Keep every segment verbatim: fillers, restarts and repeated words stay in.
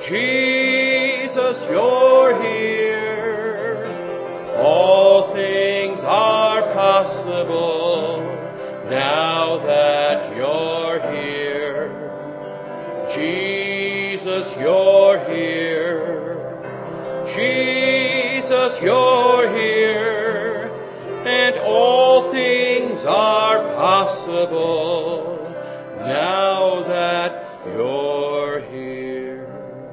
Jesus, you're here. All things are possible now that you're here. Jesus, you're here. Jesus, you're here. And all things are possible now that you're here.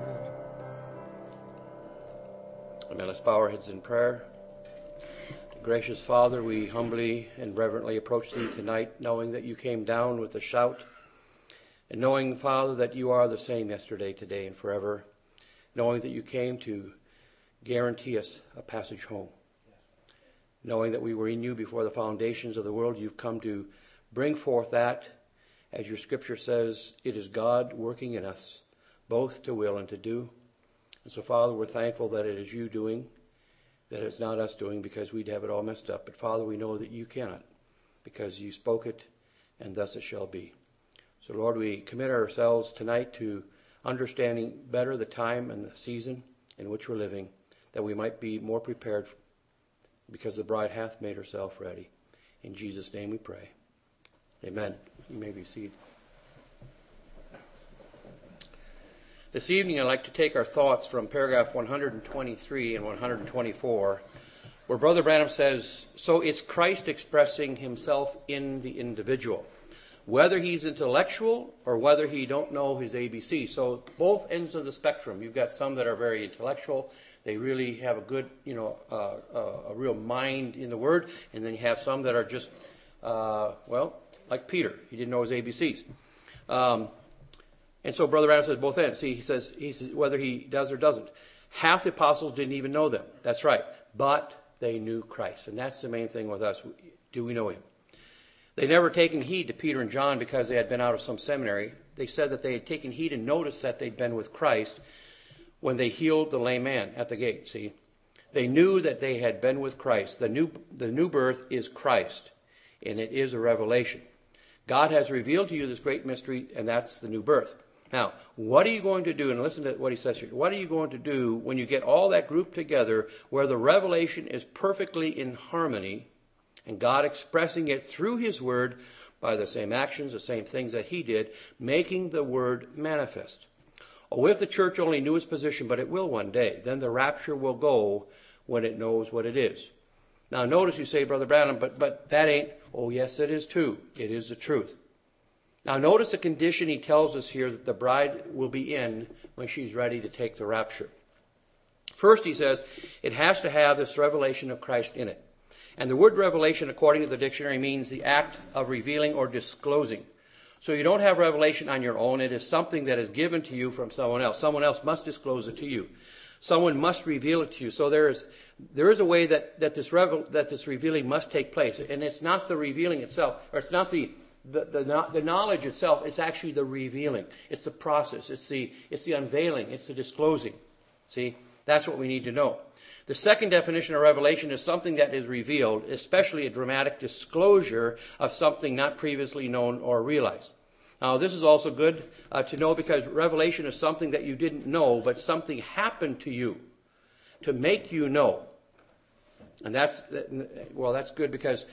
Amen. Let's bow our heads in prayer. Gracious Father, we humbly and reverently approach Thee tonight, knowing that You came down with a shout, and knowing, Father, that You are the same yesterday, today, and forever, knowing that You came to guarantee us a passage home. Knowing that we were in You before the foundations of the world, You've come to bring forth that, as Your Scripture says, it is God working in us, both to will and to do. And so, Father, we're thankful that it is You doing, that it's not us doing, because we'd have it all messed up. But, Father, we know that You cannot, because You spoke it, and thus it shall be. So, Lord, we commit ourselves tonight to understanding better the time and the season in which we're living, that we might be more prepared, because the bride hath made herself ready. In Jesus' name we pray. Amen. You may be seated. This evening I'd like to take our thoughts from paragraph one hundred twenty-three and one hundred twenty-four, where Brother Branham says, so it's Christ expressing Himself in the individual, whether he's intellectual or whether he don't know his A B C. So both ends of the spectrum. You've got some that are very intellectual. They really have a good, you know, uh, uh, a real mind in the Word. And then you have some that are just, uh, well, like Peter. He didn't know his A B Cs. Um, and so Brother Branham says both ends. See, he says, he says whether he does or doesn't. Half the apostles didn't even know them. That's right. But they knew Christ. And that's the main thing with us. Do we know Him? They never taken heed to Peter and John because they had been out of some seminary. They said that they had taken heed and noticed that they'd been with Christ when they healed the lame man at the gate. See, they knew that they had been with Christ. The new, the new birth is Christ, and it is a revelation. God has revealed to you this great mystery, and that's the new birth. Now, what are you going to do? And listen to what he says here. What are you going to do when you get all that group together where the revelation is perfectly in harmony, and God expressing it through His Word by the same actions, the same things that He did, making the Word manifest? Oh, if the church only knew its position, but it will one day, then the rapture will go when it knows what it is. Now notice you say, Brother Branham, but, but that ain't, oh yes it is too. It is the truth. Now notice the condition he tells us here that the bride will be in when she's ready to take the rapture. First he says, it has to have this revelation of Christ in it. And the word revelation, according to the dictionary, means the act of revealing or disclosing. So you don't have revelation on your own. It is something that is given to you from someone else. Someone else must disclose it to you. Someone must reveal it to you. So there is there is a way that, that this revel, that this revealing must take place. And it's not the revealing itself, or it's not the the, the the knowledge itself. It's actually the revealing. It's the process. It's the it's the unveiling. It's the disclosing. See, that's what we need to know. The second definition of revelation is something that is revealed, especially a dramatic disclosure of something not previously known or realized. Now, this is also good uh, to know because revelation is something that you didn't know, but something happened to you to make you know. And that's, well, that's good because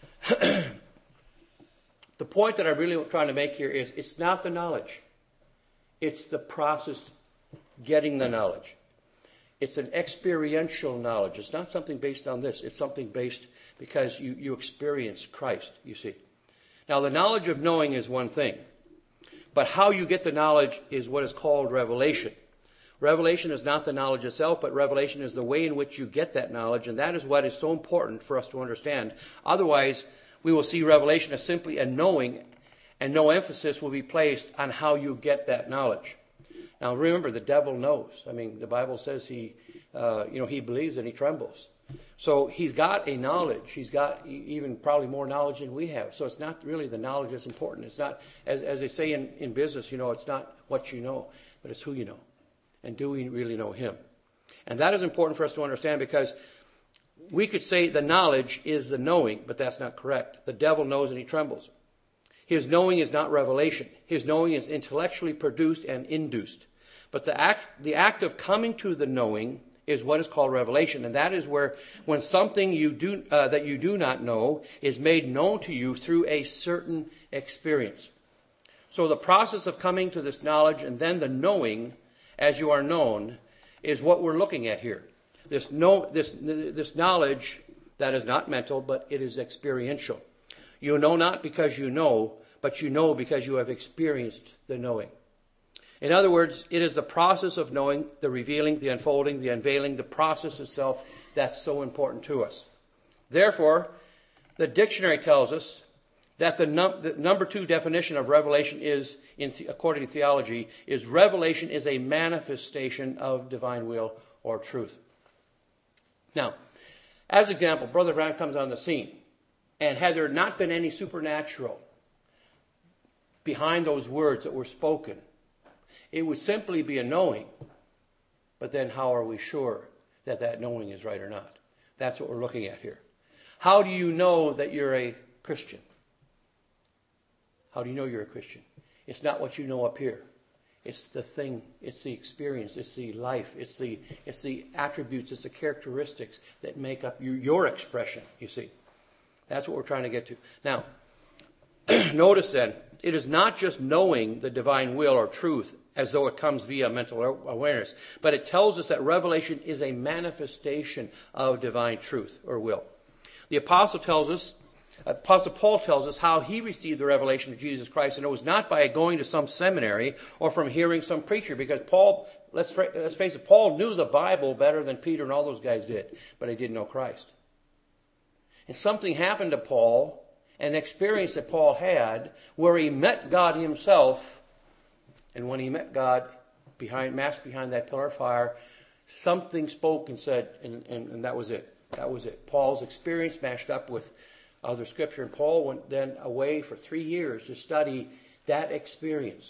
the point that I'm really trying to make here is it's not the knowledge. It's the process getting the knowledge. It's an experiential knowledge. It's not something based on this. It's something based because you, you experience Christ, you see. Now, the knowledge of knowing is one thing. But how you get the knowledge is what is called revelation. Revelation is not the knowledge itself, but revelation is the way in which you get that knowledge. And that is what is so important for us to understand. Otherwise, we will see revelation as simply a knowing, and no emphasis will be placed on how you get that knowledge. Now remember, the devil knows. I mean, the Bible says he, uh, you know, he believes and he trembles. So he's got a knowledge. He's got even probably more knowledge than we have. So it's not really the knowledge that's important. It's not, as, as they say in, in business, you know, it's not what you know, but it's who you know. And do we really know Him? And that is important for us to understand because we could say the knowledge is the knowing, but that's not correct. The devil knows and he trembles. His knowing is not revelation. His knowing is intellectually produced and induced. But the act, the act of coming to the knowing is what is called revelation. And that is where when something you do, uh, that you do not know is made known to you through a certain experience. So the process of coming to this knowledge and then the knowing as you are known is what we're looking at here. This know, this, this knowledge that is not mental, but it is experiential. You know not because you know, but you know because you have experienced the knowing. In other words, it is the process of knowing, the revealing, the unfolding, the unveiling, the process itself that's so important to us. Therefore, the dictionary tells us that the, num- the number two definition of revelation is, in the, according to theology, is revelation is a manifestation of divine will or truth. Now, as example, Brother Brown comes on the scene, and had there not been any supernatural behind those words that were spoken, it would simply be a knowing. But then how are we sure that that knowing is right or not? That's what we're looking at here. How do you know that you're a Christian? How do you know you're a Christian? It's not what you know up here. It's the thing, it's the experience, it's the life, it's the it's the attributes, it's the characteristics that make up your, your expression, you see. That's what we're trying to get to. Now, notice then, it is not just knowing the divine will or truth as though it comes via mental awareness, but it tells us that revelation is a manifestation of divine truth or will. The apostle tells us, Apostle Paul tells us how he received the revelation of Jesus Christ, and it was not by going to some seminary or from hearing some preacher, because Paul, let's, let's face it, Paul knew the Bible better than Peter and all those guys did, but he didn't know Christ. And something happened to Paul, an experience that Paul had, where he met God himself, and when he met God, behind, masked behind that pillar of fire, something spoke and said, and, and, and that was it. That was it. Paul's experience mashed up with other scripture. And Paul went then away for three years to study that experience,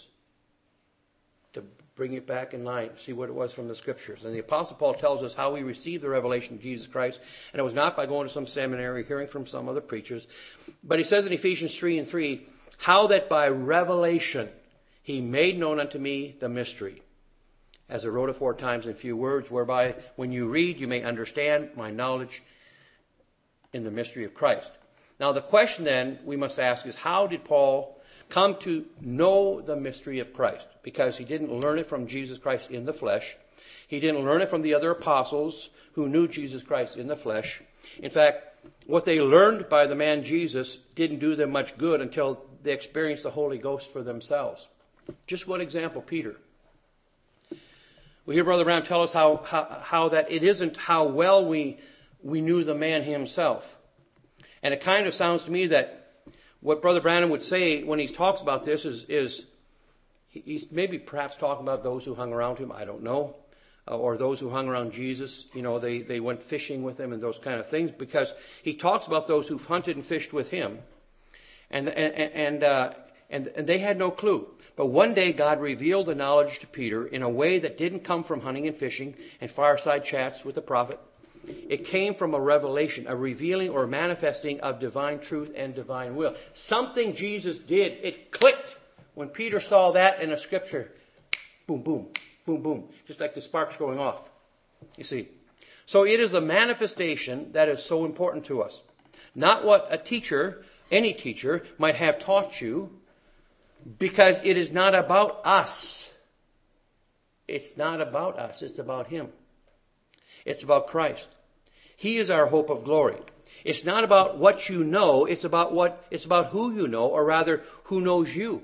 to bring it back in line, see what it was from the scriptures. And the Apostle Paul tells us how he received the revelation of Jesus Christ. And it was not by going to some seminary, hearing from some other preachers. But he says in Ephesians three and three, how that by revelation he made known unto me the mystery, as I wrote afore times in few words, whereby when you read you may understand my knowledge in the mystery of Christ. Now the question then we must ask is, how did Paul come to know the mystery of Christ? Because he didn't learn it from Jesus Christ in the flesh. He didn't learn it from the other apostles who knew Jesus Christ in the flesh. In fact, what they learned by the man Jesus didn't do them much good until they experienced the Holy Ghost for themselves. Just one example, Peter. We hear Brother Brown tell us how, how, how that it isn't how well we, we knew the man himself. And it kind of sounds to me that what Brother Branham would say when he talks about this is, is he's maybe perhaps talking about those who hung around him, I don't know, uh, or those who hung around Jesus. You know, they, they went fishing with him and those kind of things, because he talks about those who've hunted and fished with him, and and and, uh, and, and they had no clue. But one day God revealed the knowledge to Peter in a way that didn't come from hunting and fishing and fireside chats with the prophet. It came from a revelation, a revealing or manifesting of divine truth and divine will. Something Jesus did, it clicked when Peter saw that in a scripture. Boom, boom, boom, boom. Just like the sparks going off. You see. So it is a manifestation that is so important to us. Not what a teacher, any teacher, might have taught you, because it is not about us. It's not about us. It's about Him. It's about Christ. He is our hope of glory. It's not about what you know. It's about what, it's about who you know, or rather, who knows you.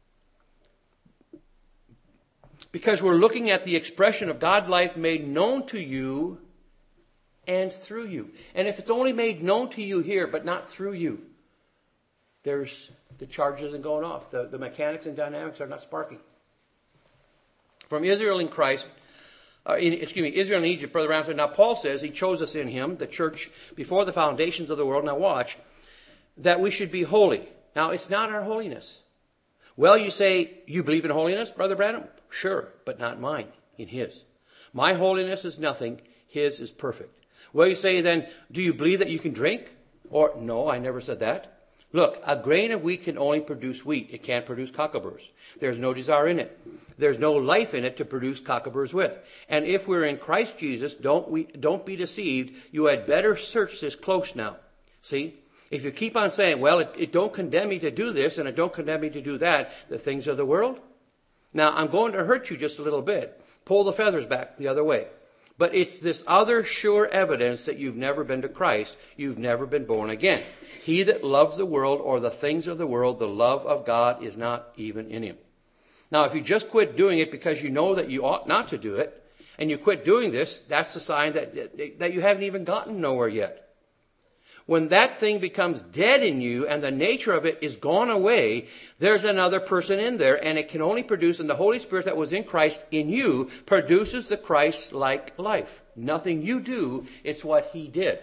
Because we're looking at the expression of God life made known to you and through you. And if it's only made known to you here, but not through you, there's the charge isn't going off. The, the mechanics and dynamics are not sparking. From Israel in Christ, Uh, in, excuse me, Israel and Egypt, Brother Brown said, now Paul says he chose us in him, the church, before the foundations of the world. Now watch, that we should be holy. Now it's not our holiness. Well, you say, you believe in holiness, Brother Branham? Sure, but not mine, in his. My holiness is nothing, his is perfect. Well, you say then, do you believe that you can drink? Or, no, I never said that. Look, a grain of wheat can only produce wheat. It can't produce cockleburrs. There's no desire in it. There's no life in it to produce cockleburrs with. And if we're in Christ Jesus, don't we, don't be deceived. You had better search this close now. See? If you keep on saying, well, it, it don't condemn me to do this and it don't condemn me to do that, the things of the world. Now, I'm going to hurt you just a little bit. Pull the feathers back the other way. But it's this other sure evidence that you've never been to Christ. You've never been born again. He that loves the world or the things of the world, the love of God is not even in him. Now, if you just quit doing it because you know that you ought not to do it, and you quit doing this, that's a sign that, that you haven't even gotten nowhere yet. When that thing becomes dead in you and the nature of it is gone away, there's another person in there, and it can only produce, and the Holy Spirit that was in Christ in you produces the Christ-like life. Nothing you do, it's what He did.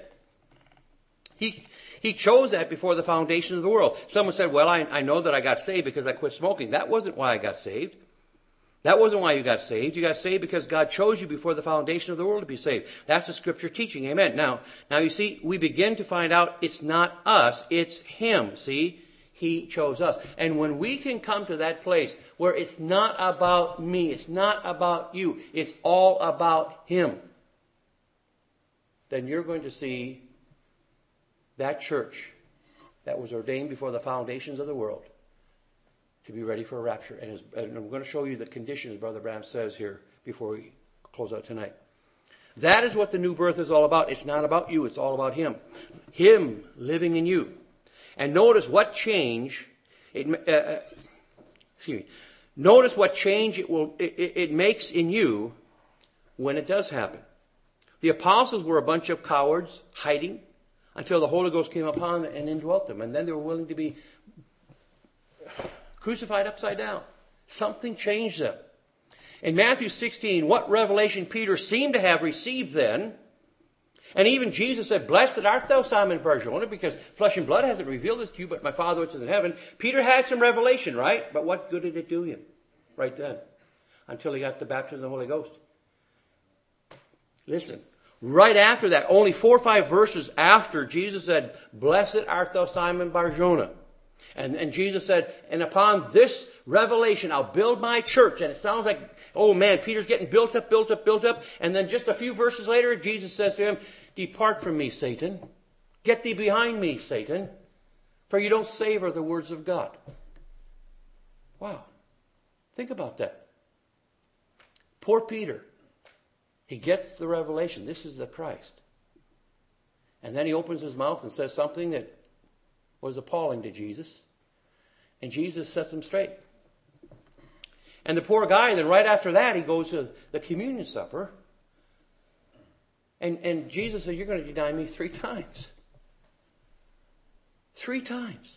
He He chose that before the foundation of the world. Someone said, well, I, I know that I got saved because I quit smoking. That wasn't why I got saved. That wasn't why you got saved. You got saved because God chose you before the foundation of the world to be saved. That's the Scripture teaching. Amen. Now, now you see, we begin to find out it's not us, it's Him. See? He chose us. And when we can come to that place where it's not about me, it's not about you, it's all about Him, then you're going to see that church that was ordained before the foundations of the world to be ready for a rapture. And, as, and I'm going to show you the conditions Brother Branham says here before we close out tonight. That is what the new birth is all about. It's not about you. It's all about Him. Him living in you. And notice what change it, uh, excuse me. Notice what change it will it, it makes in you when it does happen. The apostles were a bunch of cowards hiding until the Holy Ghost came upon them and indwelt them. And then they were willing to be crucified upside down. Something changed them. In Matthew sixteen, what revelation Peter seemed to have received then, and even Jesus said, blessed art thou, Simon Bar-Jonah, because flesh and blood hasn't revealed this to you, but my Father which is in heaven. Peter had some revelation, right? But what good did it do him right then? Until he got the baptism of the Holy Ghost. Listen, right after that, only four or five verses after, Jesus said, blessed art thou, Simon Bar-Jonah. And, and Jesus said, and upon this revelation, I'll build my church. And it sounds like, oh man, Peter's getting built up, built up, built up. And then just a few verses later, Jesus says to him, depart from me, Satan. Get thee behind me, Satan. For you don't savor the words of God. Wow. Think about that. Poor Peter. He gets the revelation. This is the Christ. And then he opens his mouth and says something that was appalling to Jesus. And Jesus sets him straight. And the poor guy, then right after that, he goes to the communion supper. And, and Jesus said, you're going to deny me three times. Three times.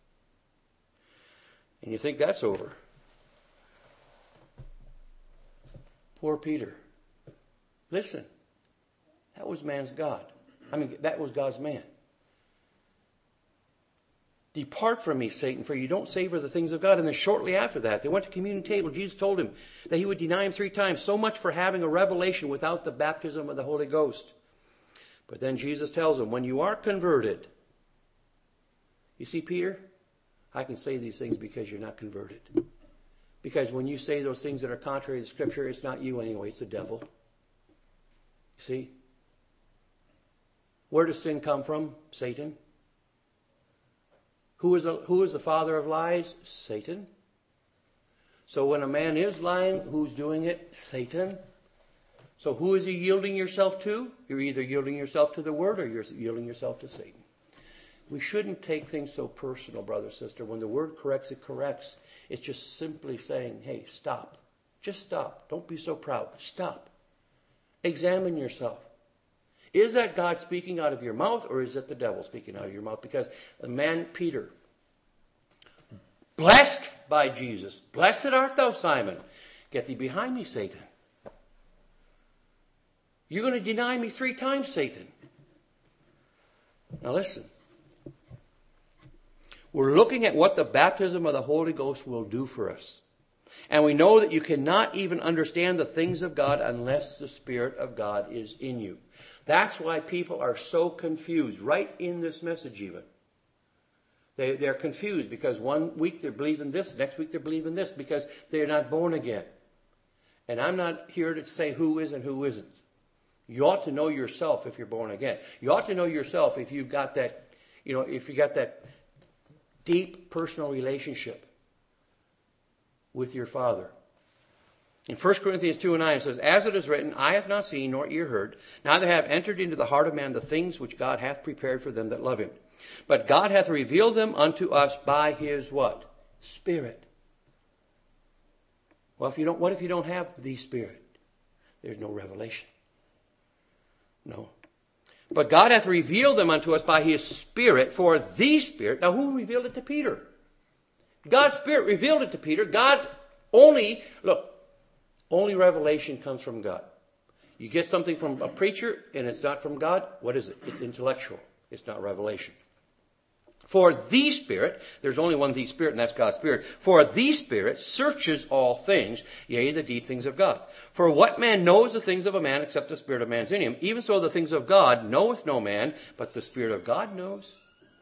And you think that's over. Poor Peter. Listen, that was man's God. I mean, that was God's man. Depart from me, Satan, for you don't savor the things of God. And then shortly after that, they went to communion table. Jesus told him that he would deny him three times. So much for having a revelation without the baptism of the Holy Ghost. But then Jesus tells him, when you are converted, you see, Peter, I can say these things because you're not converted. Because when you say those things that are contrary to Scripture, it's not you anyway, it's the devil. You see? Where does sin come from? Satan. Who is, a, who is the father of lies? Satan. So when a man is lying, who's doing it? Satan. So who is he yielding yourself to? You're either yielding yourself to the Word or you're yielding yourself to Satan. We shouldn't take things so personal, brother, sister. When the Word corrects, it corrects. It's just simply saying, hey, stop. Just stop. Don't be so proud. Stop. Examine yourself. Is that God speaking out of your mouth, or is it the devil speaking out of your mouth? Because the man Peter, blessed by Jesus, blessed art thou, Simon. Get thee behind me, Satan. You're going to deny me three times, Satan. Now listen. We're looking at what the baptism of the Holy Ghost will do for us. And we know that you cannot even understand the things of God unless the Spirit of God is in you. That's why people are so confused, right in this message even. They, they're confused because one week they're believing this, next week they're believing this because they're not born again. And I'm not here to say who is and who isn't. You ought to know yourself if you're born again. You ought to know yourself if you've got that, you know, if you got that deep personal relationship with your Father. In First Corinthians two and nine it says, as it is written, eye hath not seen nor ear heard, neither have entered into the heart of man the things which God hath prepared for them that love him. But God hath revealed them unto us by his what? Spirit. Well, if you don't, what if you don't have the Spirit? There's no revelation. No. But God hath revealed them unto us by his Spirit, for the Spirit. Now, who revealed it to Peter? God's Spirit revealed it to Peter. God only, look, only revelation comes from God. You get something from a preacher and it's not from God, what is it? It's intellectual. It's not revelation. For the Spirit, there's only one the Spirit, and that's God's Spirit. For the Spirit searches all things, yea, the deep things of God. For what man knows the things of a man except the Spirit of man is in him? Even so the things of God knoweth no man, but the Spirit of God knows.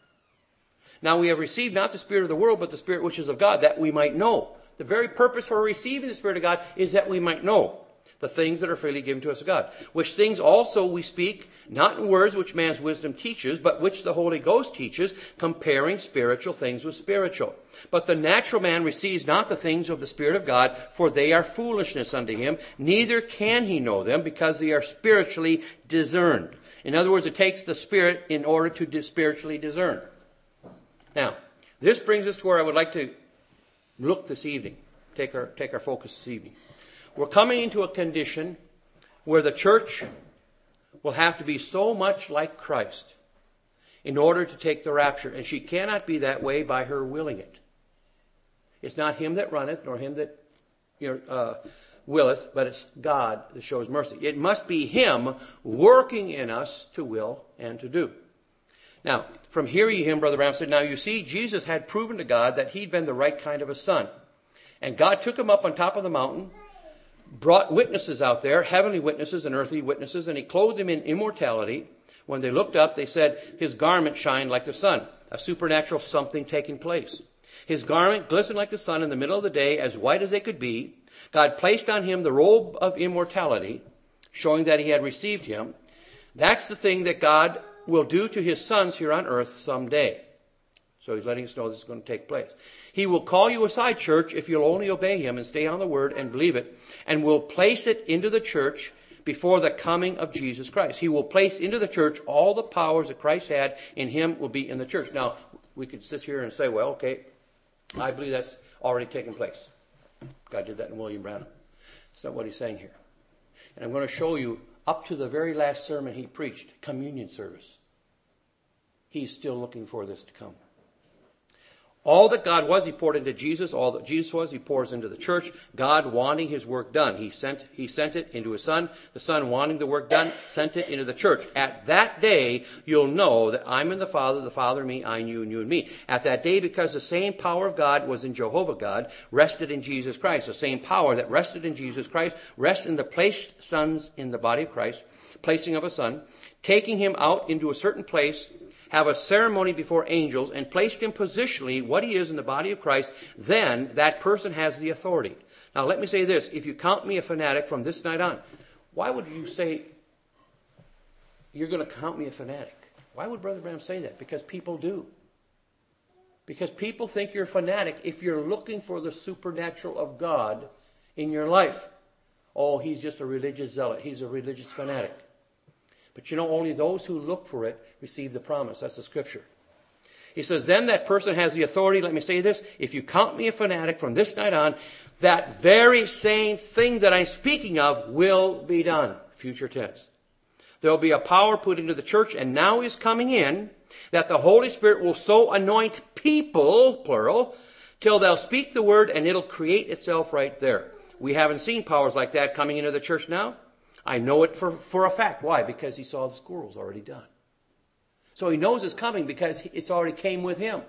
Now we have received not the Spirit of the world, but the Spirit which is of God, that we might know. The very purpose for receiving the Spirit of God is that we might know the things that are freely given to us of God. Which things also we speak, not in words which man's wisdom teaches, but which the Holy Ghost teaches, comparing spiritual things with spiritual. But the natural man receives not the things of the Spirit of God, for they are foolishness unto him, neither can he know them, because they are spiritually discerned. In other words, it takes the Spirit in order to spiritually discern. Now, this brings us to where I would like to look this evening, take our, take our focus this evening. We're coming into a condition where the church will have to be so much like Christ in order to take the rapture. And she cannot be that way by her willing it. It's not him that runneth, nor him that you know, uh, willeth, but it's God that shows mercy. It must be him working in us to will and to do. Now, from here you hear him, Brother Branham said, now you see, Jesus had proven to God that he'd been the right kind of a son. And God took him up on top of the mountain, brought witnesses out there, heavenly witnesses and earthly witnesses, and he clothed him in immortality. When they looked up, they said, his garment shined like the sun, a supernatural something taking place. His garment glistened like the sun in the middle of the day, as white as they could be. God placed on him the robe of immortality, showing that he had received him. That's the thing that God will do to his sons here on earth someday. So he's letting us know this is going to take place. He will call you aside, church, if you'll only obey him and stay on the word and believe it, and will place it into the church before the coming of Jesus Christ. He will place into the church all the powers that Christ had in him will be in the church. Now, we could sit here and say, well, okay, I believe that's already taken place. God did that in William Branham. That's not what he's saying here. And I'm going to show you up to the very last sermon he preached, communion service. He's still looking for this to come. All that God was, he poured into Jesus. All that Jesus was, he pours into the church. God wanting his work done, he sent, he sent it into his Son. The Son wanting the work done, sent it into the church. At that day, you'll know that I'm in the Father, the Father in me, I in you, and you in me. At that day, because the same power of God was in Jehovah God, rested in Jesus Christ. The same power that rested in Jesus Christ rests in the placed sons in the body of Christ, placing of a son, taking him out into a certain place, have a ceremony before angels, and placed him positionally what he is in the body of Christ, then that person has the authority. Now let me say this. If you count me a fanatic from this night on, why would you say you're going to count me a fanatic? Why would Brother Branham say that? Because people do. Because people think you're a fanatic if you're looking for the supernatural of God in your life. Oh, he's just a religious zealot. He's a religious fanatic. But you know, only those who look for it receive the promise. That's the scripture. He says, then that person has the authority. Let me say this. If you count me a fanatic from this night on, that very same thing that I'm speaking of will be done. Future tense. There will be a power put into the church, and now is coming in, that the Holy Spirit will so anoint people, plural, till they'll speak the word and it'll create itself right there. We haven't seen powers like that coming into the church now. I know it for, for a fact. Why? Because he saw the squirrels already done. So he knows it's coming because it's already came with him.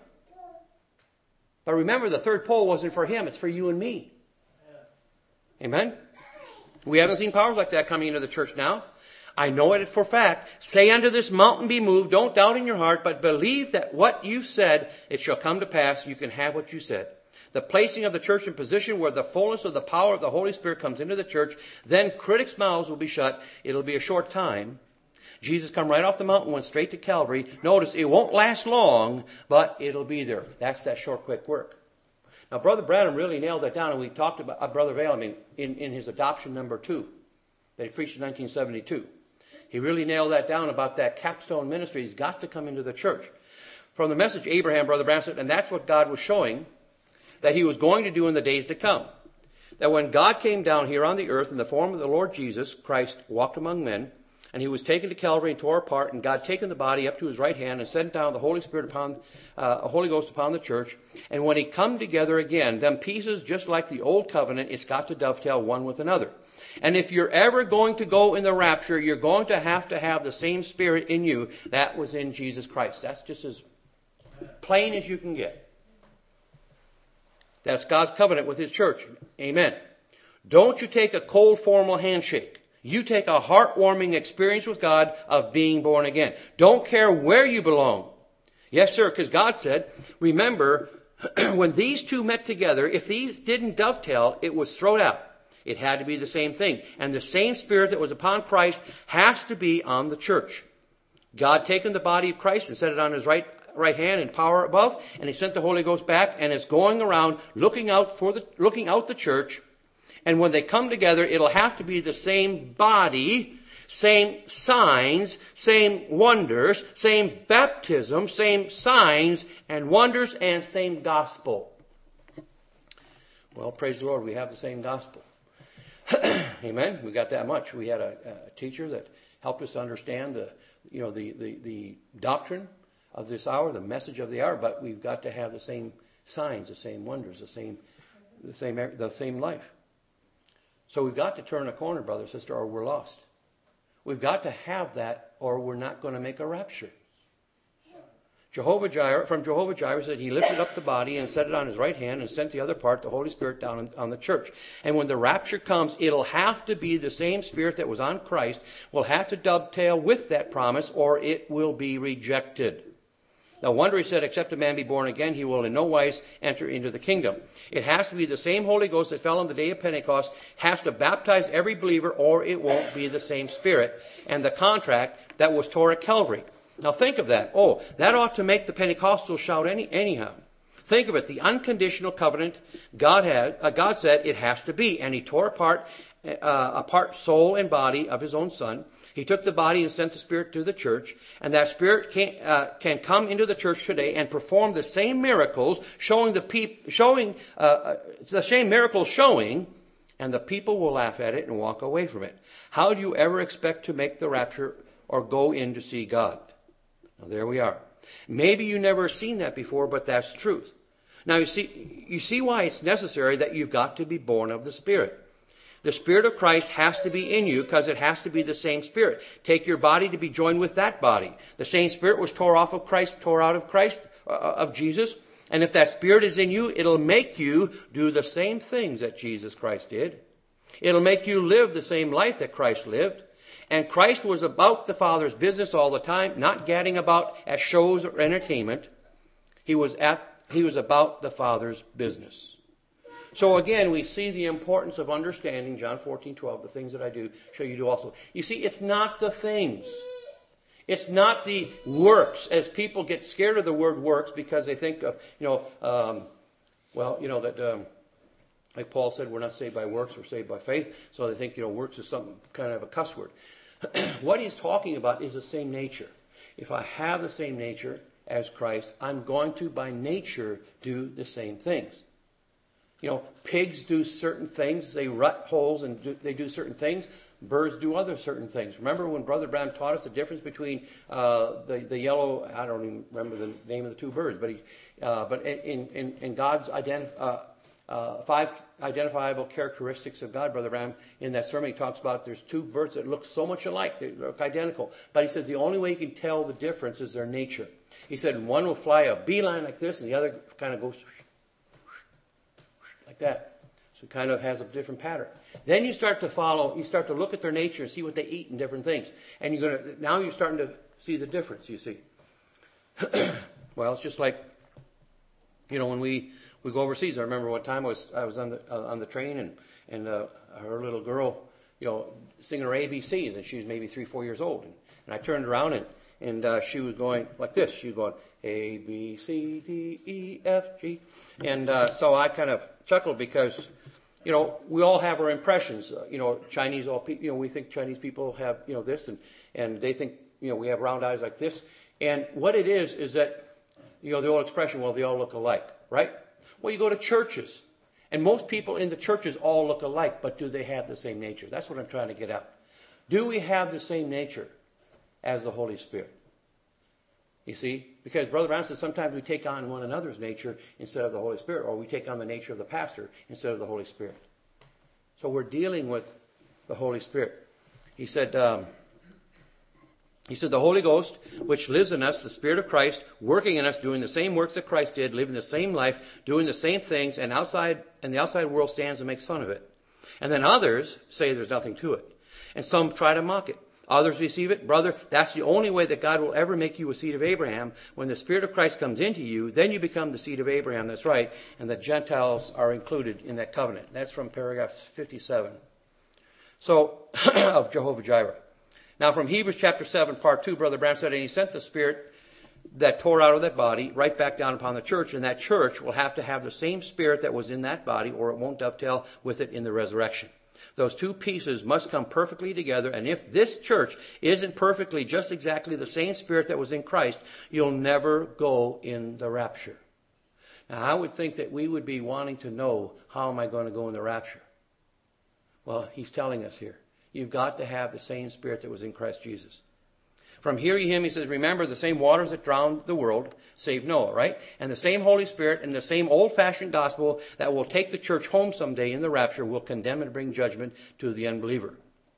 But remember, the third pole wasn't for him. It's for you and me. Amen? We haven't seen powers like that coming into the church now. I know it for fact. Say unto this mountain, be moved. Don't doubt in your heart, but believe that what you've said, it shall come to pass. You can have what you said. The placing of the church in position where the fullness of the power of the Holy Spirit comes into the church, then critics' mouths will be shut. It'll be a short time. Jesus come right off the mountain, went straight to Calvary. Notice, it won't last long, but it'll be there. That's that short, quick work. Now, Brother Branham really nailed that down, and we talked about uh, Brother Vail, I mean, in, in his adoption number two that he preached in nineteen seventy-two. He really nailed that down about that capstone ministry. He's got to come into the church. From the message, Abraham, Brother Branham said, and that's what God was showing that he was going to do in the days to come. That when God came down here on the earth in the form of the Lord Jesus, Christ walked among men, and he was taken to Calvary and tore apart, and God taken the body up to his right hand and sent down the Holy Spirit upon, uh, a Holy Ghost upon the church. And when he come together again, them pieces, just like the old covenant, it's got to dovetail one with another. And if you're ever going to go in the rapture, you're going to have to have the same Spirit in you that was in Jesus Christ. That's just as plain as you can get. That's God's covenant with his church. Amen. Don't you take a cold, formal handshake. You take a heartwarming experience with God of being born again. Don't care where you belong. Yes, sir, because God said, remember, when these two met together, if these didn't dovetail, it was thrown out. It had to be the same thing. And the same Spirit that was upon Christ has to be on the church. God taken the body of Christ and set it on his right right hand in power above, and he sent the Holy Ghost back, and it's going around looking out for the looking out the church. And when they come together, it'll have to be the same body, same signs, same wonders, same baptism, same signs and wonders, and same gospel. Well, praise the Lord, we have the same gospel. Amen. We got that much. We had a, a teacher that helped us understand the, you know, the, the, the doctrine of this hour, the message of the hour, but we've got to have the same signs, the same wonders, the same, the same, the same life. So we've got to turn a corner, brother, sister, or we're lost. We've got to have that, or we're not going to make a rapture. Jehovah Jireh, from Jehovah Jireh said he lifted up the body and set it on his right hand and sent the other part, the Holy Spirit, down on, on the church. And when the rapture comes, it'll have to be the same Spirit that was on Christ, will have to dovetail with that promise, or it will be rejected. No wonder he said, except a man be born again, he will in no wise enter into the kingdom. It has to be the same Holy Ghost that fell on the day of Pentecost, has to baptize every believer, or it won't be the same Spirit. And the contract that was tore at Calvary. Now think of that. Oh, that ought to make the Pentecostals shout any, anyhow. Think of it. The unconditional covenant God had, uh, God said it has to be. And he tore apart, uh, apart soul and body of his own Son. He took the body and sent the Spirit to the church. And that Spirit can, uh, can come into the church today and perform the same miracles, showing the peop- showing, uh, the same miracles showing, and the people will laugh at it and walk away from it. How do you ever expect to make the rapture or go in to see God? Now, there we are. Maybe you never seen that before, but that's truth. Now, you see, you see why it's necessary that you've got to be born of the Spirit. The Spirit of Christ has to be in you because it has to be the same Spirit. Take your body to be joined with that body. The same Spirit was tore off of Christ, tore out of Christ, uh, of Jesus. And if that Spirit is in you, it'll make you do the same things that Jesus Christ did. It'll make you live the same life that Christ lived. And Christ was about the Father's business all the time, not gadding about at shows or entertainment. He was at, he was about the Father's business. So again, we see the importance of understanding John fourteen twelve, the things that I do, shall you do also. You see, it's not the things. It's not the works, as people get scared of the word works because they think of, you know, um, well, you know, that, um, like Paul said, we're not saved by works, we're saved by faith. So they think, you know, works is something kind of a cuss word. What he's talking about is the same nature. If I have the same nature as Christ, I'm going to, by nature, do the same things. You know, pigs do certain things. They rut holes and do, they do certain things. Birds do other certain things. Remember when Brother Brown taught us the difference between uh, the, the yellow, I don't even remember the name of the two birds, but he, uh, but in, in, in God's identity, uh, Uh, five identifiable characteristics of God, Brother Ram, in that sermon he talks about there's two birds that look so much alike, they look identical. But he says the only way you can tell the difference is their nature. He said one will fly a beeline like this and the other kind of goes like that. So it kind of has a different pattern. Then you start to follow, you start to look at their nature and see what they eat and different things. And you're going to, now you're starting to see the difference, you see. Well, it's just like, you know, when we, we go overseas. I remember one time I was, I was on the, uh, on the train and, and, uh, her little girl, you know, singing her A B Cs, and she was maybe three, four years old. And, and I turned around and, and, uh, she was going like this. She was going, A, B, C, D, E, F, G. And, uh, so I kind of chuckled because, you know, we all have our impressions. Uh, you know, Chinese, all pe- you know, we think Chinese people have, you know, this, and, and they think, you know, we have round eyes like this. And what it is, is that, you know, the old expression, well, they all look alike, right? Well, you go to churches, and most people in the churches all look alike, but do they have the same nature? That's what I'm trying to get at. Do we have the same nature as the Holy Spirit? You see? Because Brother Brown said sometimes we take on one another's nature instead of the Holy Spirit, or we take on the nature of the pastor instead of the Holy Spirit. So we're dealing with the Holy Spirit. He said, um, he said, the Holy Ghost, which lives in us, the Spirit of Christ, working in us, doing the same works that Christ did, living the same life, doing the same things, and outside, and the outside world stands and makes fun of it. And then others say there's nothing to it. And some try to mock it. Others receive it. Brother, that's the only way that God will ever make you a seed of Abraham. When the Spirit of Christ comes into you, then you become the seed of Abraham. That's right. And the Gentiles are included in that covenant. That's from paragraph fifty-seven. So, of Jehovah Jireh. Now from Hebrews chapter seven, part two, Brother Branham said, and he sent the Spirit that tore out of that body right back down upon the church. And that church will have to have the same Spirit that was in that body, or it won't dovetail with it in the resurrection. Those two pieces must come perfectly together. And if this church isn't perfectly just exactly the same Spirit that was in Christ, you'll never go in the rapture. Now, I would think that we would be wanting to know, how am I going to go in the rapture? Well, he's telling us here. You've got to have the same Spirit that was in Christ Jesus. From hear ye him, he says, remember the same waters that drowned the world saved Noah, right? And the same Holy Spirit and the same old-fashioned gospel that will take the church home someday in the rapture will condemn and bring judgment to the unbeliever.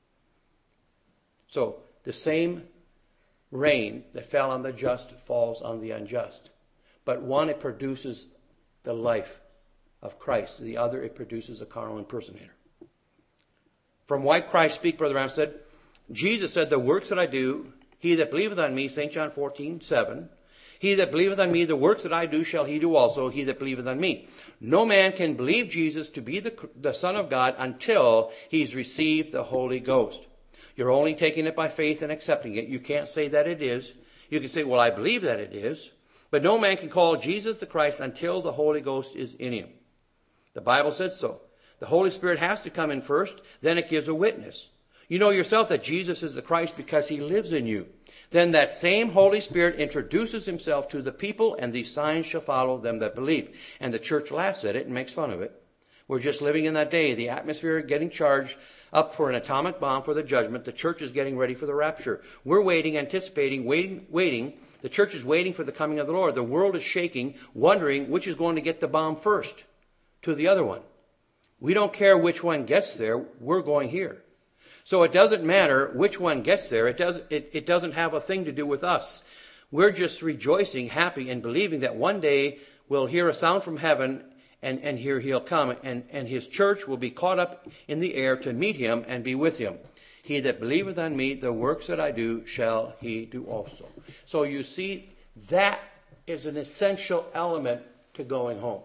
So, the same rain that fell on the just falls on the unjust. But one, it produces the life of Christ. The other, it produces a carnal impersonator. From why Christ speak, Brother Ram said, Jesus said, the works that I do, he that believeth on me, Saint John fourteen, seven, he that believeth on me, the works that I do shall he do also, he that believeth on me. No man can believe Jesus to be the, the Son of God until he's received the Holy Ghost. You're only taking it by faith and accepting it. You can't say that it is. You can say, well, I believe that it is. But no man can call Jesus the Christ until the Holy Ghost is in him. The Bible said so. The Holy Spirit has to come in first, then it gives a witness. You know yourself that Jesus is the Christ because he lives in you. Then that same Holy Spirit introduces himself to the people, and these signs shall follow them that believe. And the church laughs at it and makes fun of it. We're just living in that day. The atmosphere getting charged up for an atomic bomb for the judgment. The church is getting ready for the rapture. We're waiting, anticipating, waiting, waiting. The church is waiting for the coming of the Lord. The world is shaking, wondering which is going to get the bomb first to the other one. We don't care which one gets there. We're going here. So it doesn't matter which one gets there. It, does, it, it doesn't have a thing to do with us. We're just rejoicing, happy, and believing that one day we'll hear a sound from heaven, and, and here he'll come, and, and his church will be caught up in the air to meet him and be with him. He that believeth on me, the works that I do, shall he do also. So you see, that is an essential element to going home.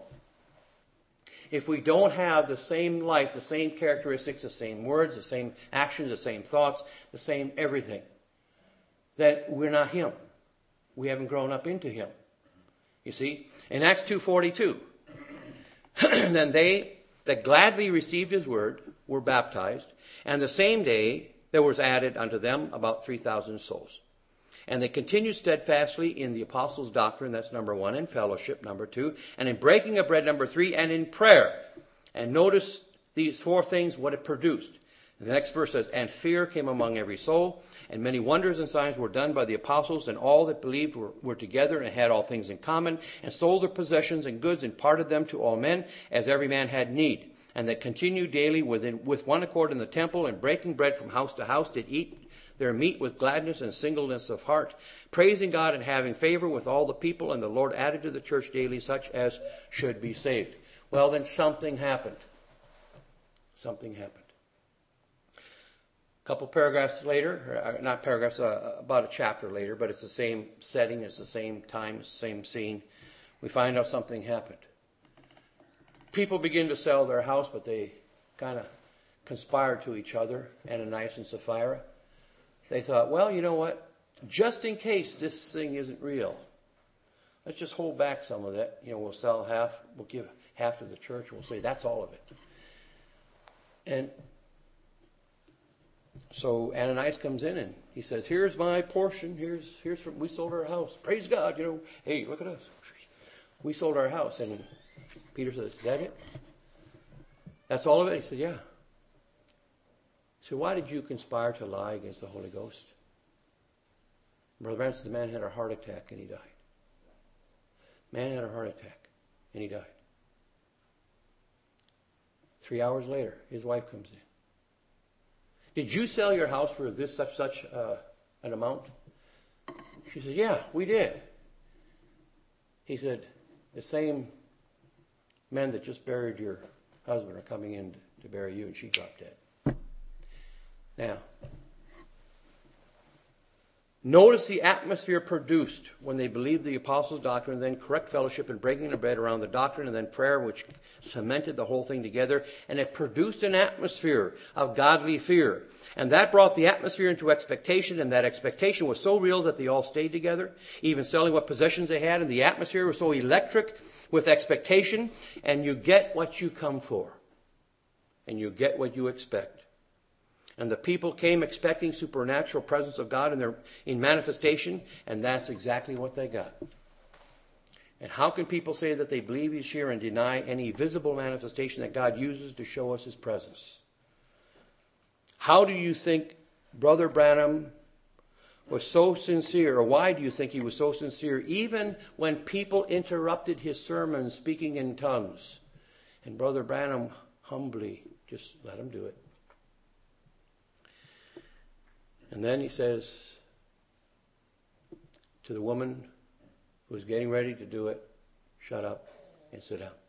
If we don't have the same life, the same characteristics, the same words, the same actions, the same thoughts, the same everything, then we're not him. We haven't grown up into him. You see? In Acts two forty-two, then they that gladly received his word were baptized, and the same day there was added unto them about three thousand souls. And they continued steadfastly in the apostles' doctrine, that's number one, in fellowship, number two, and in breaking of bread, number three, and in prayer. And notice these four things, what it produced. And the next verse says, and fear came among every soul, and many wonders and signs were done by the apostles, and all that believed were, were together and had all things in common, and sold their possessions and goods and parted them to all men, as every man had need. And they continued daily within, with one accord in the temple, and breaking bread from house to house, did eat their meat with gladness and singleness of heart, praising God and having favor with all the people, and the Lord added to the church daily such as should be saved. Well, then something happened. something happened. A couple paragraphs later, not paragraphs, uh, about a chapter later, but it's the same setting, it's the same time, it's the same scene. We find out something happened. People begin to sell their house, but they kind of conspired to each other, Ananias and Sapphira. They thought, well, you know what? Just in case this thing isn't real, let's just hold back some of that. You know, we'll sell half, we'll give half to the church, and we'll say that's all of it. And so Ananias comes in and he says, here's my portion, here's here's from, we sold our house. Praise God, you know, hey, look at us. We sold our house. And Peter says, is that it? That's all of it? He said, yeah. So why did you conspire to lie against the Holy Ghost? Brother Branham said the man had a heart attack and he died. Man had a heart attack and he died. Three hours later, his wife comes in. Did you sell your house for this such such uh, an amount? She said, yeah, we did. He said, the same men that just buried your husband are coming in to bury you, and she dropped dead. Now, notice the atmosphere produced when they believed the apostles' doctrine, and then correct fellowship and breaking of bread around the doctrine, and then prayer, which cemented the whole thing together. And it produced an atmosphere of godly fear. And that brought the atmosphere into expectation, and that expectation was so real that they all stayed together, even selling what possessions they had, and the atmosphere was so electric with expectation, and you get what you come for. And you get what you expect. And the people came expecting supernatural presence of God in their in manifestation, and that's exactly what they got. And how can people say that they believe He's here and deny any visible manifestation that God uses to show us His presence? How do you think Brother Branham was so sincere, or why do you think he was so sincere, even when people interrupted his sermons speaking in tongues? And Brother Branham humbly just let him do it. And then he says to the woman who was getting ready to do it, shut up and sit down.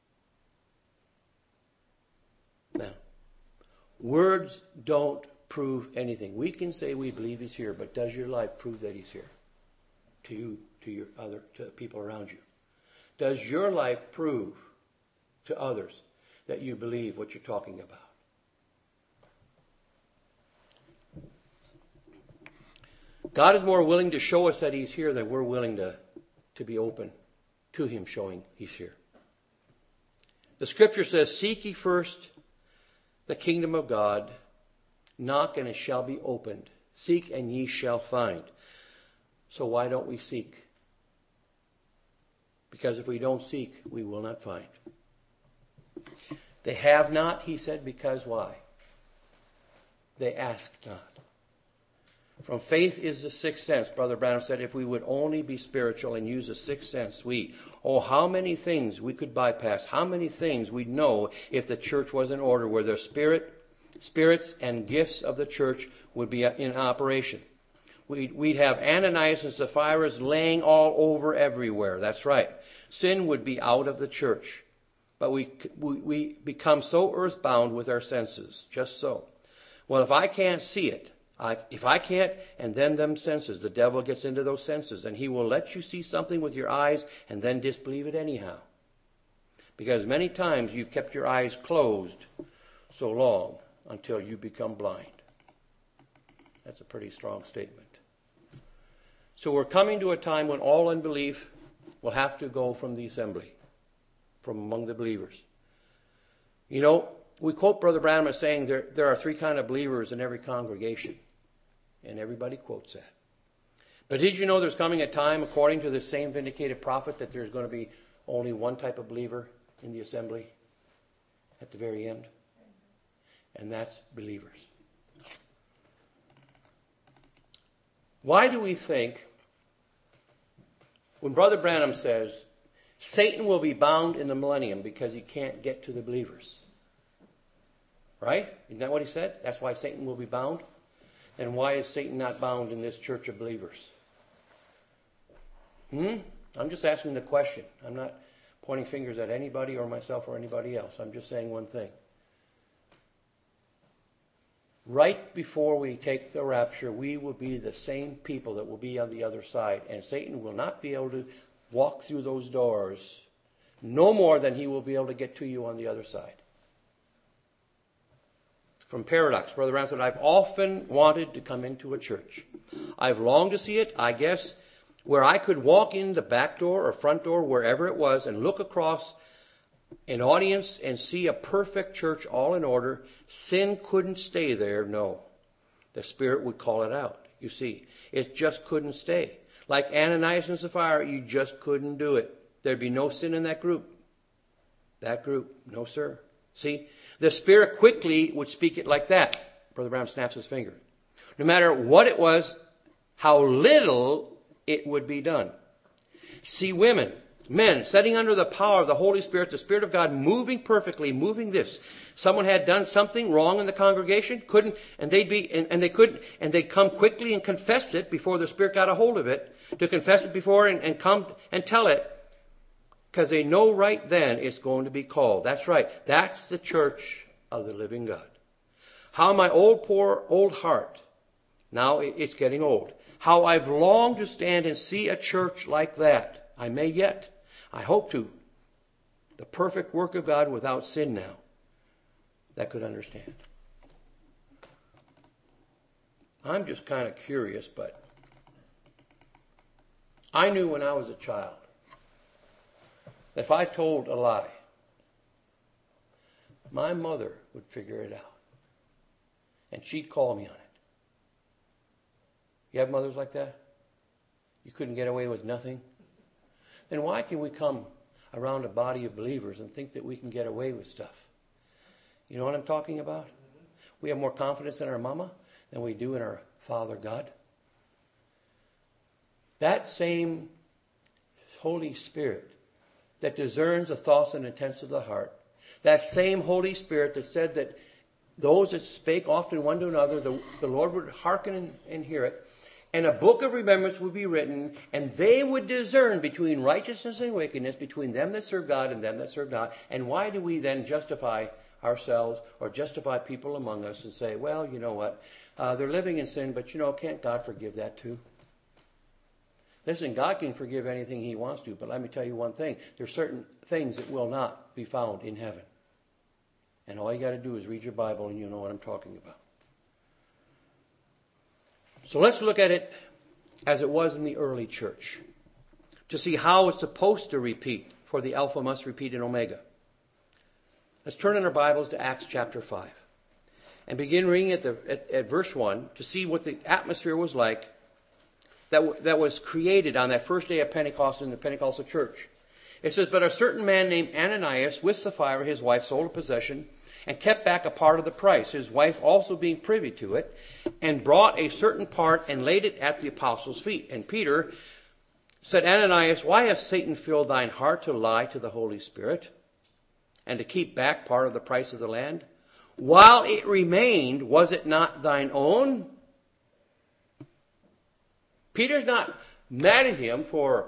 Now, words don't prove anything. We can say we believe He's here, but does your life prove that He's here? To you, to your other, to people around you. Does your life prove to others that you believe what you're talking about? God is more willing to show us that He's here than we're willing to, to be open to Him showing He's here. The Scripture says, seek ye first the kingdom of God, knock and it shall be opened. Seek and ye shall find. So why don't we seek? Because if we don't seek, we will not find. They have not, he said, because why? They ask not. From faith is the sixth sense. Brother Branham said, if we would only be spiritual and use the sixth sense, we, oh, how many things we could bypass, how many things we'd know if the church was in order, where the spirit, spirits and gifts of the church would be in operation. We'd, we'd have Ananias and Sapphira's laying all over everywhere. That's right. Sin would be out of the church. But we, we, we become so earthbound with our senses, just so. Well, if I can't see it, I, if I can't, and then them senses, the devil gets into those senses, and he will let you see something with your eyes and then disbelieve it anyhow. Because many times you've kept your eyes closed so long until you become blind. That's a pretty strong statement. So we're coming to a time when all unbelief will have to go from the assembly, from among the believers. You know, we quote Brother Branham as saying there, there are three kind of believers in every congregation. And everybody quotes that. But did you know there's coming a time, according to the same vindicated prophet, that there's going to be only one type of believer in the assembly at the very end? And that's believers. Why do we think, when Brother Branham says, Satan will be bound in the millennium because he can't get to the believers? Right? Isn't that what he said? That's why Satan will be bound? Then why is Satan not bound in this church of believers? Hmm? I'm just asking the question. I'm not pointing fingers at anybody or myself or anybody else. I'm just saying one thing. right before we take the rapture, we will be the same people that will be on the other side. And Satan will not be able to walk through those doors no more than he will be able to get to you on the other side. From Paradox, Brother Branham said, I've often wanted to come into a church. I've longed to see it, I guess, where I could walk in the back door or front door, wherever it was, and look across an audience and see a perfect church all in order. Sin couldn't stay there, no. The Spirit would call it out, you see. It just couldn't stay. Like Ananias and Sapphira, you just couldn't do it. There'd be no sin in that group. That group, no sir. See, the Spirit quickly would speak it like that. Brother Branham snaps his finger. No matter what it was, how little it would be done. See women, men, setting under the power of the Holy Spirit, the Spirit of God moving perfectly, moving this. Someone had done something wrong in the congregation, couldn't, and they'd be, and, and they couldn't, and they'd come quickly and confess it before the Spirit got a hold of it, to confess it before and, and come and tell it, because they know right then it's going to be called. That's right. That's the church of the living God. How my old, poor, old heart, now it's getting old, how I've longed to stand and see a church like that. I may yet. I hope to. The perfect work of God without sin now. That could understand. I'm just kind of curious, but I knew when I was a child that if I told a lie, my mother would figure it out. And she'd call me on it. You have mothers like that? You couldn't get away with nothing? Then why can we come around a body of believers and think that we can get away with stuff? You know what I'm talking about? We have more confidence in our mama than we do in our Father God. That same Holy Spirit that discerns the thoughts and intents of the heart, that same Holy Spirit that said that those that spake often one to another, the, the Lord would hearken and, and hear it, and a book of remembrance would be written, and they would discern between righteousness and wickedness, between them that serve God and them that serve not. And why do we then justify ourselves or justify people among us and say, well, you know what, uh, they're living in sin, but you know, can't God forgive that too? Listen, God can forgive anything He wants to, but let me tell you one thing. There's certain things that will not be found in heaven. And all you got to do is read your Bible and you'll know what I'm talking about. So let's look at it as it was in the early church to see how it's supposed to repeat, for the Alpha must repeat in Omega. Let's turn in our Bibles to Acts chapter five and begin reading at, the, at, at verse one to see what the atmosphere was like that, w- that was created on that first day of Pentecost in the Pentecostal church. It says, but a certain man named Ananias with Sapphira, his wife, sold a possession and kept back a part of the price, his wife also being privy to it, and brought a certain part and laid it at the apostles' feet. And Peter said, Ananias, why hath Satan filled thine heart to lie to the Holy Spirit and to keep back part of the price of the land? While it remained, was it not thine own? Peter's not mad at him for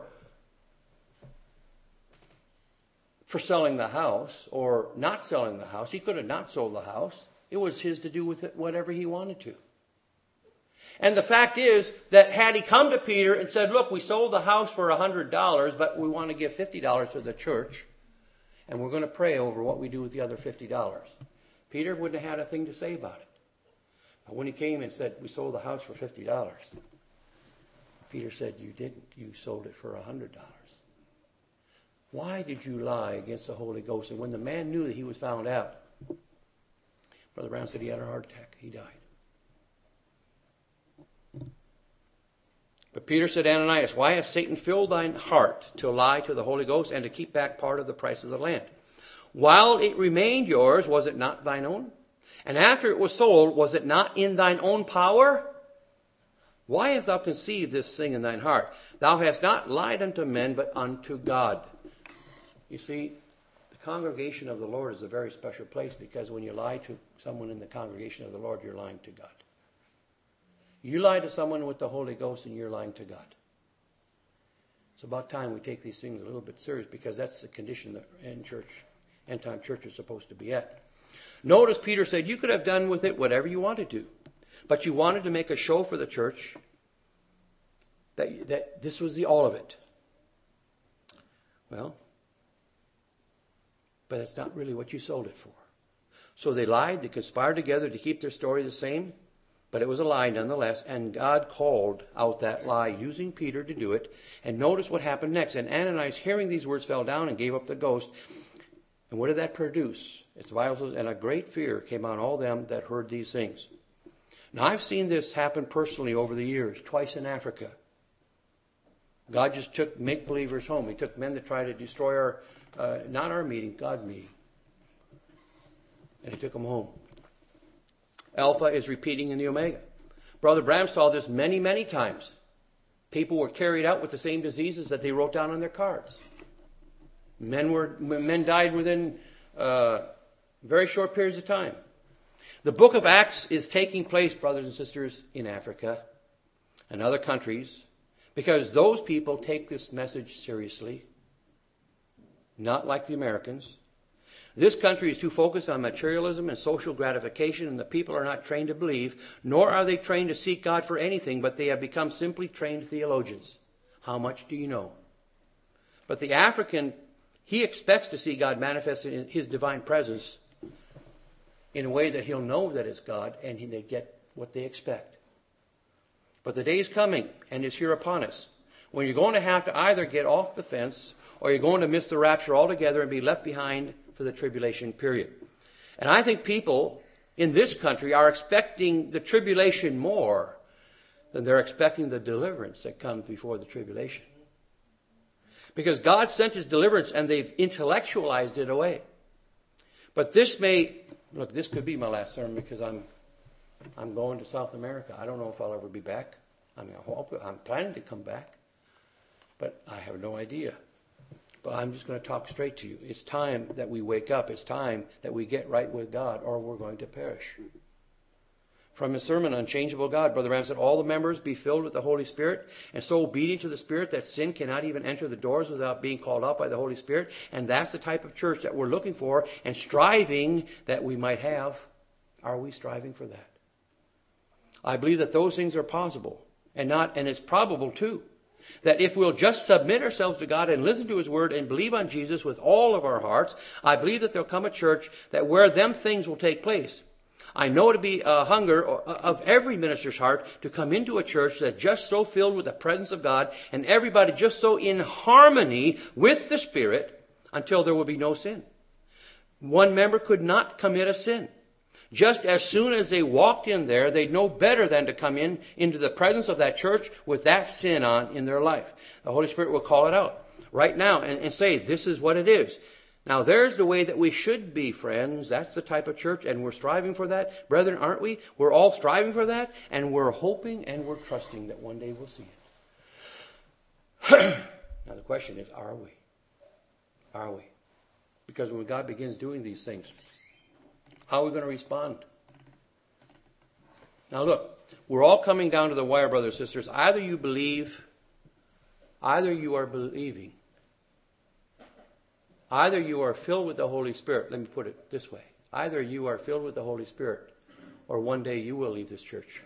for selling the house or not selling the house. He could have not sold the house. It was his to do with it whatever he wanted to. And the fact is that had he come to Peter and said, look, we sold the house for one hundred dollars, but we want to give fifty dollars to the church, and we're going to pray over what we do with the other fifty dollars. Peter wouldn't have had a thing to say about it. But when he came and said, we sold the house for fifty dollars, Peter said, you didn't. You sold it for one hundred dollars. Why did you lie against the Holy Ghost? And when the man knew that he was found out, Brother Brown said he had a heart attack. He died. But Peter said, Ananias, why hath Satan filled thine heart to lie to the Holy Ghost and to keep back part of the price of the land? While it remained yours, was it not thine own? And after it was sold, was it not in thine own power? Why hast thou conceived this thing in thine heart? Thou hast not lied unto men, but unto God. You see, the congregation of the Lord is a very special place, because when you lie to someone in the congregation of the Lord, you're lying to God. You lie to someone with the Holy Ghost and you're lying to God. It's about time we take these things a little bit serious, because that's the condition that end church, end time church is supposed to be at. Notice Peter said you could have done with it whatever you wanted to, but you wanted to make a show for the church that, that this was the all of it. Well, but that's not really what you sold it for. So they lied, they conspired together to keep their story the same, but it was a lie nonetheless, and God called out that lie using Peter to do it. And notice what happened next. And Ananias, hearing these words, fell down and gave up the ghost. And what did that produce? It's the Bible says, and a great fear came on all them that heard these things. Now, I've seen this happen personally over the years, twice in Africa. God just took make-believers home. He took men to try to destroy our, uh, not our meeting, God meeting. And he took them home. Alpha is repeating in the Omega. Brother Branham saw this many, many times. People were carried out with the same diseases that they wrote down on their cards. Men were men died within uh, very short periods of time. The book of Acts is taking place, brothers and sisters, in Africa and other countries, because those people take this message seriously, not like the Americans. This country is too focused on materialism and social gratification, and the people are not trained to believe, nor are they trained to seek God for anything, but they have become simply trained theologians. How much do you know? But the African, he expects to see God manifest in his divine presence in a way that he'll know that it's God, and they get what they expect. But the day is coming, and it's here upon us, when you're going to have to either get off the fence, or you're going to miss the rapture altogether and be left behind for the tribulation period. And I think people in this country are expecting the tribulation more than they're expecting the deliverance that comes before the tribulation. Because God sent his deliverance and they've intellectualized it away. But this may, look, this could be my last sermon because I'm I'm going to South America. I don't know if I'll ever be back. I mean, I hope, I'm planning to come back. But I have no idea. But I'm just going to talk straight to you. It's time that we wake up. It's time that we get right with God, or we're going to perish. From his sermon, Unchangeable God, Brother Branham said, all the members be filled with the Holy Spirit, and so obedient to the Spirit that sin cannot even enter the doors without being called out by the Holy Spirit. And that's the type of church that we're looking for and striving that we might have. Are we striving for that? I believe that those things are possible, and not, and it's probable too. That if we'll just submit ourselves to God and listen to his word and believe on Jesus with all of our hearts, I believe that there'll come a church that where them things will take place. I know to be a hunger of every minister's heart to come into a church that's just so filled with the presence of God and everybody just so in harmony with the Spirit until there will be no sin. One member could not commit a sin. Just as soon as they walked in there, they'd know better than to come in into the presence of that church with that sin on in their life. The Holy Spirit will call it out right now and, and say, this is what it is. Now, there's the way that we should be, friends. That's the type of church, and we're striving for that. Brethren, aren't we? We're all striving for that, and we're hoping and we're trusting that one day we'll see it. Now, the question is, are we? Are we? Because when God begins doing these things, how are we going to respond? Now look, we're all coming down to the wire, brothers and sisters. Either you believe, either you are believing, either you are filled with the Holy Spirit. Let me put it this way. Either you are filled with the Holy Spirit, or one day you will leave this church.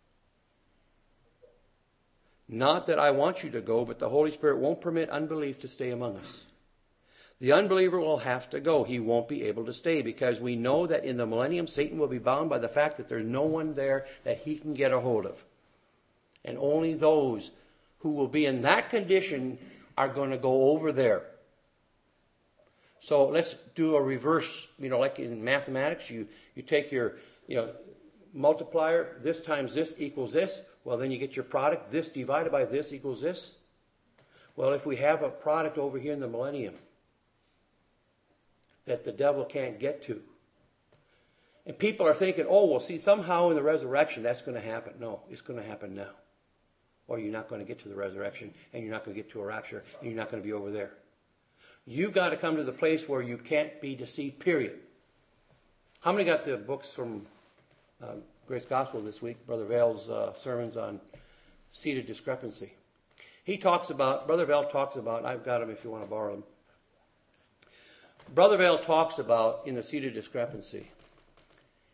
Not that I want you to go, but the Holy Spirit won't permit unbelief to stay among us. The unbeliever will have to go. He won't be able to stay because we know that in the millennium, Satan will be bound by the fact that there's no one there that he can get a hold of. And only those who will be in that condition are going to go over there. So let's do a reverse, you know, like in mathematics, you, you take your, you know, multiplier, this times this equals this. Well, then you get your product. This divided by this equals this. Well, if we have a product over here in the millennium that the devil can't get to. And people are thinking, oh, well, see, somehow in the resurrection that's going to happen. No, it's going to happen now. Or you're not going to get to the resurrection, and you're not going to get to a rapture, and you're not going to be over there. You've got to come to the place where you can't be deceived, period. How many got the books from uh, Grace Gospel this week? Brother Vale's uh, sermons on seated discrepancy. He talks about, Brother Vale talks about, I've got them if you want to borrow them. Brother Vale talks about, in the seated discrepancy,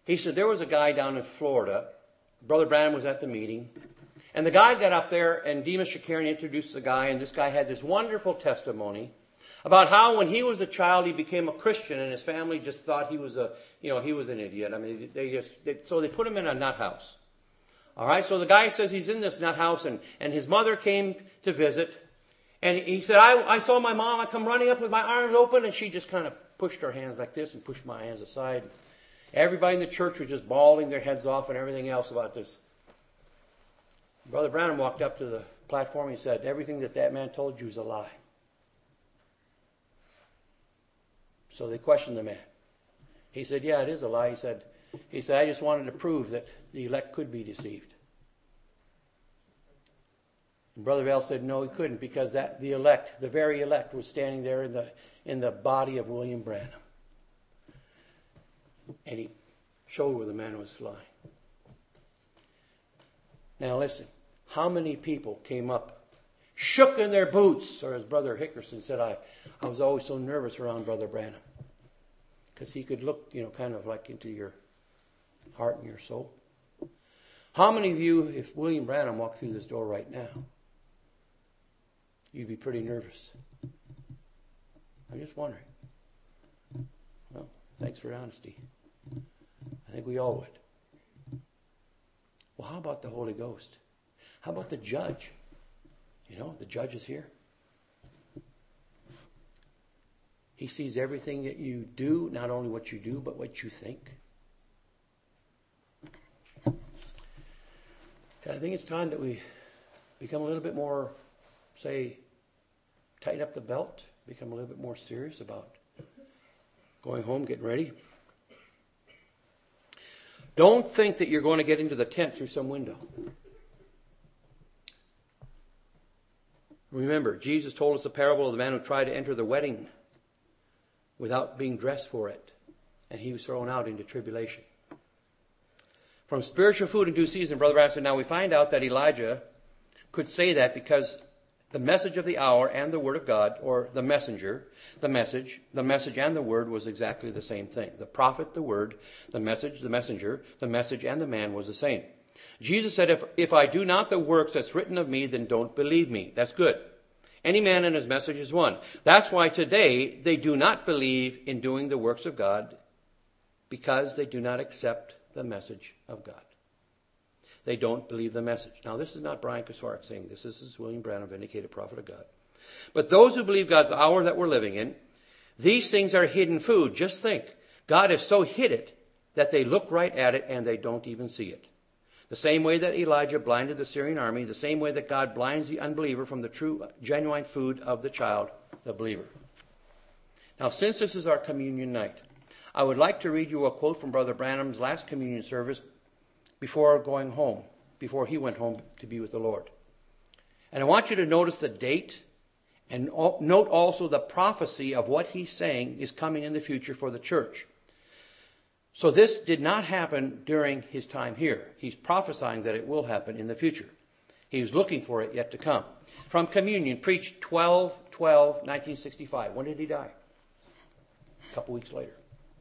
He said there was a guy down in Florida. Brother Branham was at the meeting. And the guy got up there, and Demas Shakarian introduced the guy, and this guy had this wonderful testimony about how when he was a child, he became a Christian, and his family just thought he was a, you know, he was an idiot. I mean, they just, they, so they put him in a nut house. All right, so the guy says he's in this nut house, and, and his mother came to visit, and he said, I, I saw my mom, I come running up with my arms open, and she just kind of pushed her hands like this and pushed my hands aside. Everybody in the church was just bawling their heads off and everything else about this. Brother Branham walked up to the platform and he said, everything that that man told you is a lie. So they questioned the man. He said, yeah, it is a lie. He said, he said, I just wanted to prove that the elect could be deceived. And Brother Bell said, no, he couldn't, because that the elect, the very elect, was standing there in the in the body of William Branham. And he showed where the man was lying. Now listen, how many people came up, shook in their boots, or as Brother Hickerson said, I, I was always so nervous around Brother Branham. Because he could look, you know, kind of like into your heart and your soul. How many of you, if William Branham walked through this door right now, you'd be pretty nervous? I'm just wondering. Well, thanks for honesty. I think we all would. Well, how about the Holy Ghost? How about the judge? You know, the judge is here. He sees everything that you do, not only what you do, but what you think. I think it's time that we become a little bit more, say, tighten up the belt, become a little bit more serious about going home, getting ready. Don't think that you're going to get into the tent through some window. Remember, Jesus told us the parable of the man who tried to enter the wedding without being dressed for it, and he was thrown out into tribulation. From spiritual food in due season, Brother Branham said, now we find out that Elijah could say that because the message of the hour and the word of God, or the messenger, the message, the message and the word was exactly the same thing. The prophet, the word, the message, the messenger, the message and the man was the same. Jesus said, if, if I do not the works that's written of me, then don't believe me. That's good. Any man and his message is one. That's why today they do not believe in doing the works of God, because they do not accept the message of God. They don't believe the message. Now, this is not Brian Kasorik saying this. This is William Branham, vindicated prophet of God. But those who believe God's hour that we're living in, these things are hidden food. Just think. God has so hid it that they look right at it and they don't even see it. The same way that Elijah blinded the Syrian army, the same way that God blinds the unbeliever from the true, genuine food of the child, the believer. Now, since this is our communion night, I would like to read you a quote from Brother Branham's last communion service before going home, before he went home to be with the Lord. And I want you to notice the date and note also the prophecy of what he's saying is coming in the future for the church. So this did not happen during his time here. He's prophesying that it will happen in the future. He was looking for it yet to come. From communion, preached twelve twelve nineteen sixty-five. When did he die? A couple weeks later.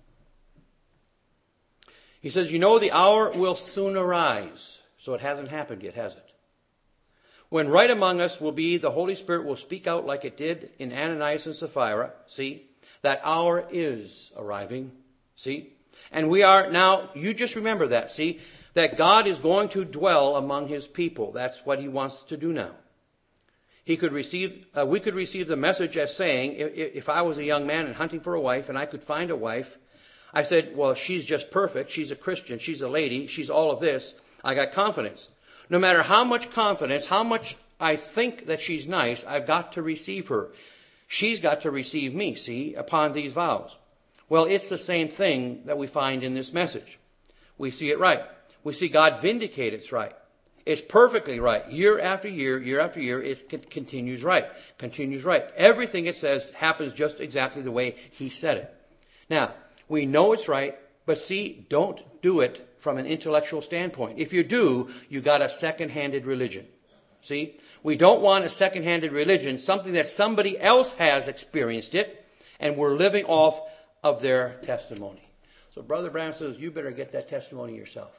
He says, you know, the hour will soon arise. So it hasn't happened yet, has it? When right among us will be, the Holy Spirit will speak out like it did in Ananias and Sapphira. See, that hour is arriving. See? And we are now, you just remember that, see, that God is going to dwell among his people. That's what he wants to do now. He could receive, uh, we could receive the message as saying, if, if I was a young man and hunting for a wife and I could find a wife, I said, well, she's just perfect. She's a Christian. She's a lady. She's all of this. I got confidence. No matter how much confidence, how much I think that she's nice, I've got to receive her. She's got to receive me, see, upon these vows. Well, it's the same thing that we find in this message. We see it right. We see God vindicate it's right. It's perfectly right. Year after year, year after year, it continues right. Continues right. Everything it says happens just exactly the way he said it. Now, we know it's right, but see, don't do it from an intellectual standpoint. If you do, you got a second-handed religion. See? We don't want a second-handed religion, something that somebody else has experienced it, and we're living off of their testimony. So Brother Branham says, you better get that testimony yourself.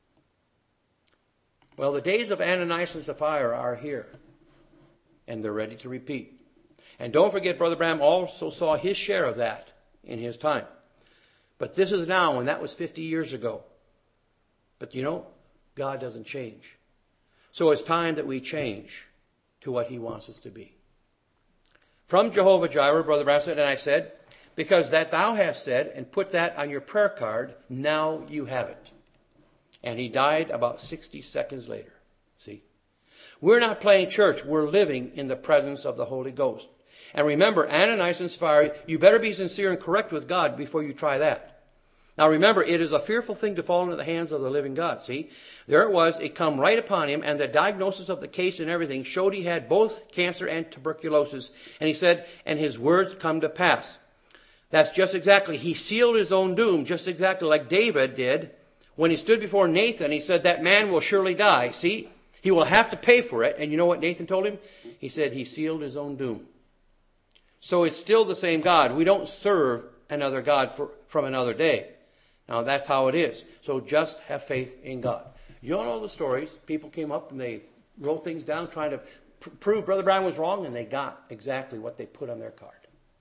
Well, the days of Ananias and Sapphira are here. And they're ready to repeat. And don't forget, Brother Branham also saw his share of that in his time. But this is now, and that was fifty years ago. But you know, God doesn't change. So it's time that we change to what he wants us to be. From Jehovah Jireh, Brother Branham said, and I said, because that thou hast said, and put that on your prayer card, now you have it. And he died about sixty seconds later. See? We're not playing church. We're living in the presence of the Holy Ghost. And remember, Ananias and Sapphira, you better be sincere and correct with God before you try that. Now remember, it is a fearful thing to fall into the hands of the living God. See, there it was. It come right upon him, and the diagnosis of the case and everything showed he had both cancer and tuberculosis. And he said, and his words come to pass. That's just exactly. He sealed his own doom, just exactly like David did when he stood before Nathan. He said, that man will surely die. See, he will have to pay for it. And you know what Nathan told him? He said he sealed his own doom. So it's still the same God. We don't serve another God for, from another day. Now that's how it is. So just have faith in God. You all know the stories. People came up and they wrote things down trying to pr- prove Brother Brown was wrong, and they got exactly what they put on their card.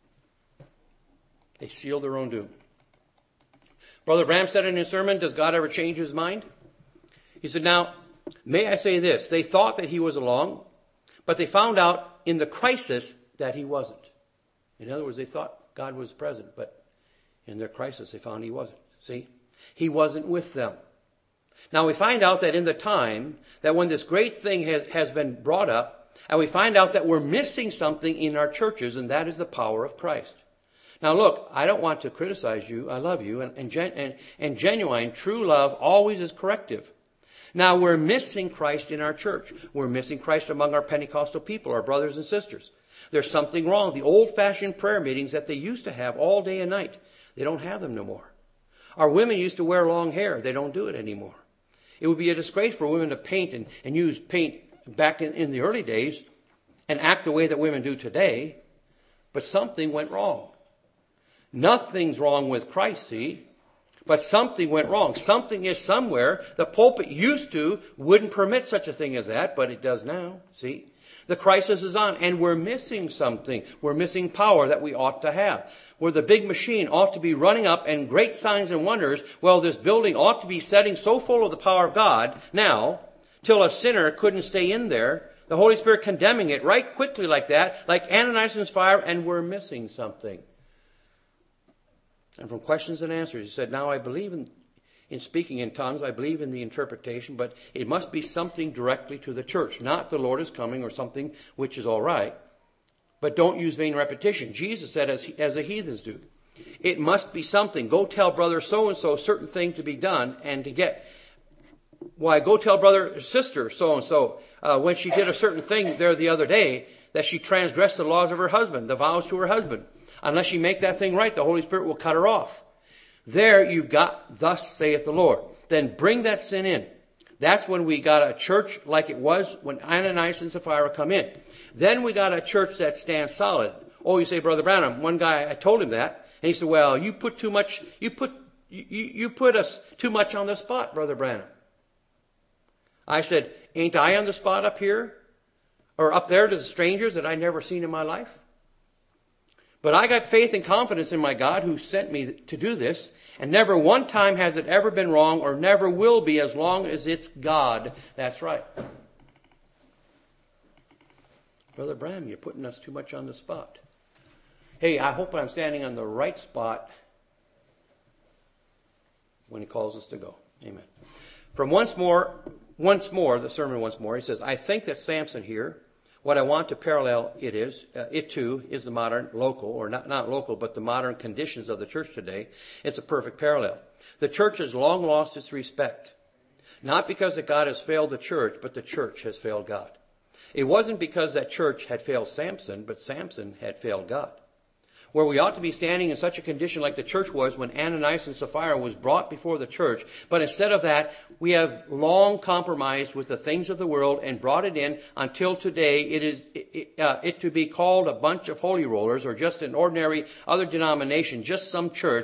They sealed their own doom. Brother Branham said in his sermon, does God ever change his mind? He said, now, may I say this? They thought that he was along, but they found out in the crisis that he wasn't. In other words, they thought God was present, but in their crisis they found he wasn't. See? He wasn't with them. Now we find out that in the time that when this great thing has, has been brought up, and we find out that we're missing something in our churches, and that is the power of Christ. Now look, I don't want to criticize you. I love you. And, and, gen, and, and genuine, true love always is corrective. Now we're missing Christ in our church. We're missing Christ among our Pentecostal people, our brothers and sisters. There's something wrong. The old-fashioned prayer meetings that they used to have all day and night, they don't have them no more. Our women used to wear long hair. They don't do it anymore. It would be a disgrace for women to paint and, and use paint back in, in the early days and act the way that women do today. But something went wrong. Nothing's wrong with Christ, see? But something went wrong. Something is somewhere. The pulpit used to wouldn't permit such a thing as that, but it does now, see? The crisis is on, and we're missing something. We're missing power that we ought to have. Where the big machine ought to be running up and great signs and wonders, well, this building ought to be setting so full of the power of God now, till a sinner couldn't stay in there. The Holy Spirit condemning it right quickly like that, like Ananias and Sapphira, and we're missing something. And from questions and answers, he said, now I believe in, in speaking in tongues, I believe in the interpretation, but it must be something directly to the church, not the Lord is coming or something which is all right. But don't use vain repetition. Jesus said, as, as the heathens do, it must be something. Go tell brother so-and-so a certain thing to be done and to get. Why, go tell brother sister so-and-so uh, when she did a certain thing there the other day that she transgressed the laws of her husband, the vows to her husband. Unless you make that thing right, the Holy Spirit will cut her off. There you've got, thus saith the Lord. Then bring that sin in. That's when we got a church like it was when Ananias and Sapphira come in. Then we got a church that stands solid. Oh, you say, Brother Branham, one guy, I told him that. And he said, well, you put too much, you put, you, you put us too much on the spot, Brother Branham. I said, ain't I on the spot up here? Or up there to the strangers that I never seen in my life? But I got faith and confidence in my God who sent me to do this. And never one time has it ever been wrong or never will be as long as it's God. That's right. Brother Branham, you're putting us too much on the spot. Hey, I hope I'm standing on the right spot when he calls us to go. Amen. From once more, once more, the sermon once more, he says, I think that Samson here, what I want to parallel it is, uh, it too is the modern local, or not, not local, but the modern conditions of the church today. It's a perfect parallel. The church has long lost its respect. Not because that God has failed the church, but the church has failed God. It wasn't because that church had failed Samson, but Samson had failed God. Where we ought to be standing in such a condition like the church was when Ananias and Sapphira was brought before the church. But instead of that, we have long compromised with the things of the world and brought it in until today it is it, uh, it to be called a bunch of holy rollers or just an ordinary other denomination, just some church.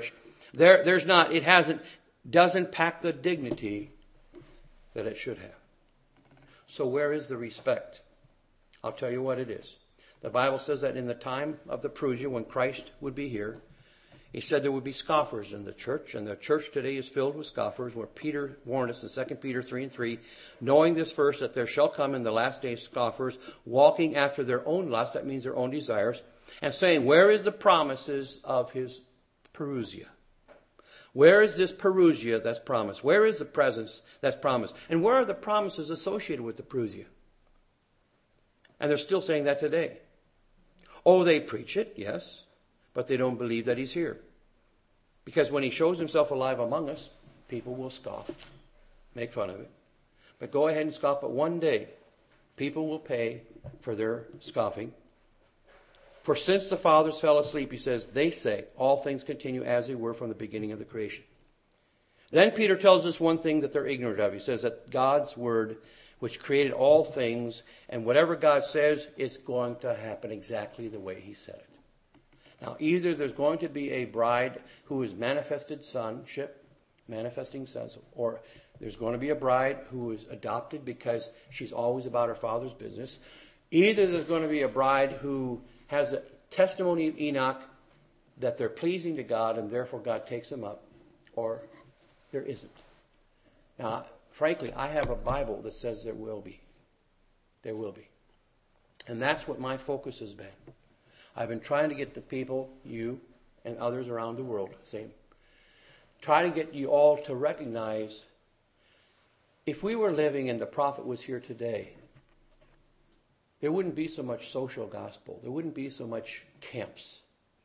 There, there's not, it hasn't, doesn't pack the dignity that it should have. So where is the respect? I'll tell you what it is. The Bible says that in the time of the Parousia, when Christ would be here, he said there would be scoffers in the church, and the church today is filled with scoffers, where Peter warned us in Second Peter three and three, knowing this verse, that there shall come in the last days scoffers, walking after their own lusts, that means their own desires, and saying, where is the promises of his Parousia? Where is this Parousia that's promised? Where is the presence that's promised? And where are the promises associated with the Parousia? And they're still saying that today. Oh, they preach it, yes, but they don't believe that he's here. Because when he shows himself alive among us, people will scoff, make fun of it. But go ahead and scoff, but one day people will pay for their scoffing. For since the fathers fell asleep, he says, they say, all things continue as they were from the beginning of the creation. Then Peter tells us one thing that they're ignorant of. He says that God's word, which created all things, and whatever God says, is going to happen exactly the way he said it. Now, either there's going to be a bride who is manifested sonship, manifesting sons, or there's going to be a bride who is adopted because she's always about her father's business. Either there's going to be a bride who has a testimony of Enoch that they're pleasing to God and therefore God takes them up, or there isn't. Now, frankly, I have a Bible that says there will be. There will be. And that's what my focus has been. I've been trying to get the people, you and others around the world, same, try to get you all to recognize if we were living and the prophet was here today, there wouldn't be so much social gospel. There wouldn't be so much camps.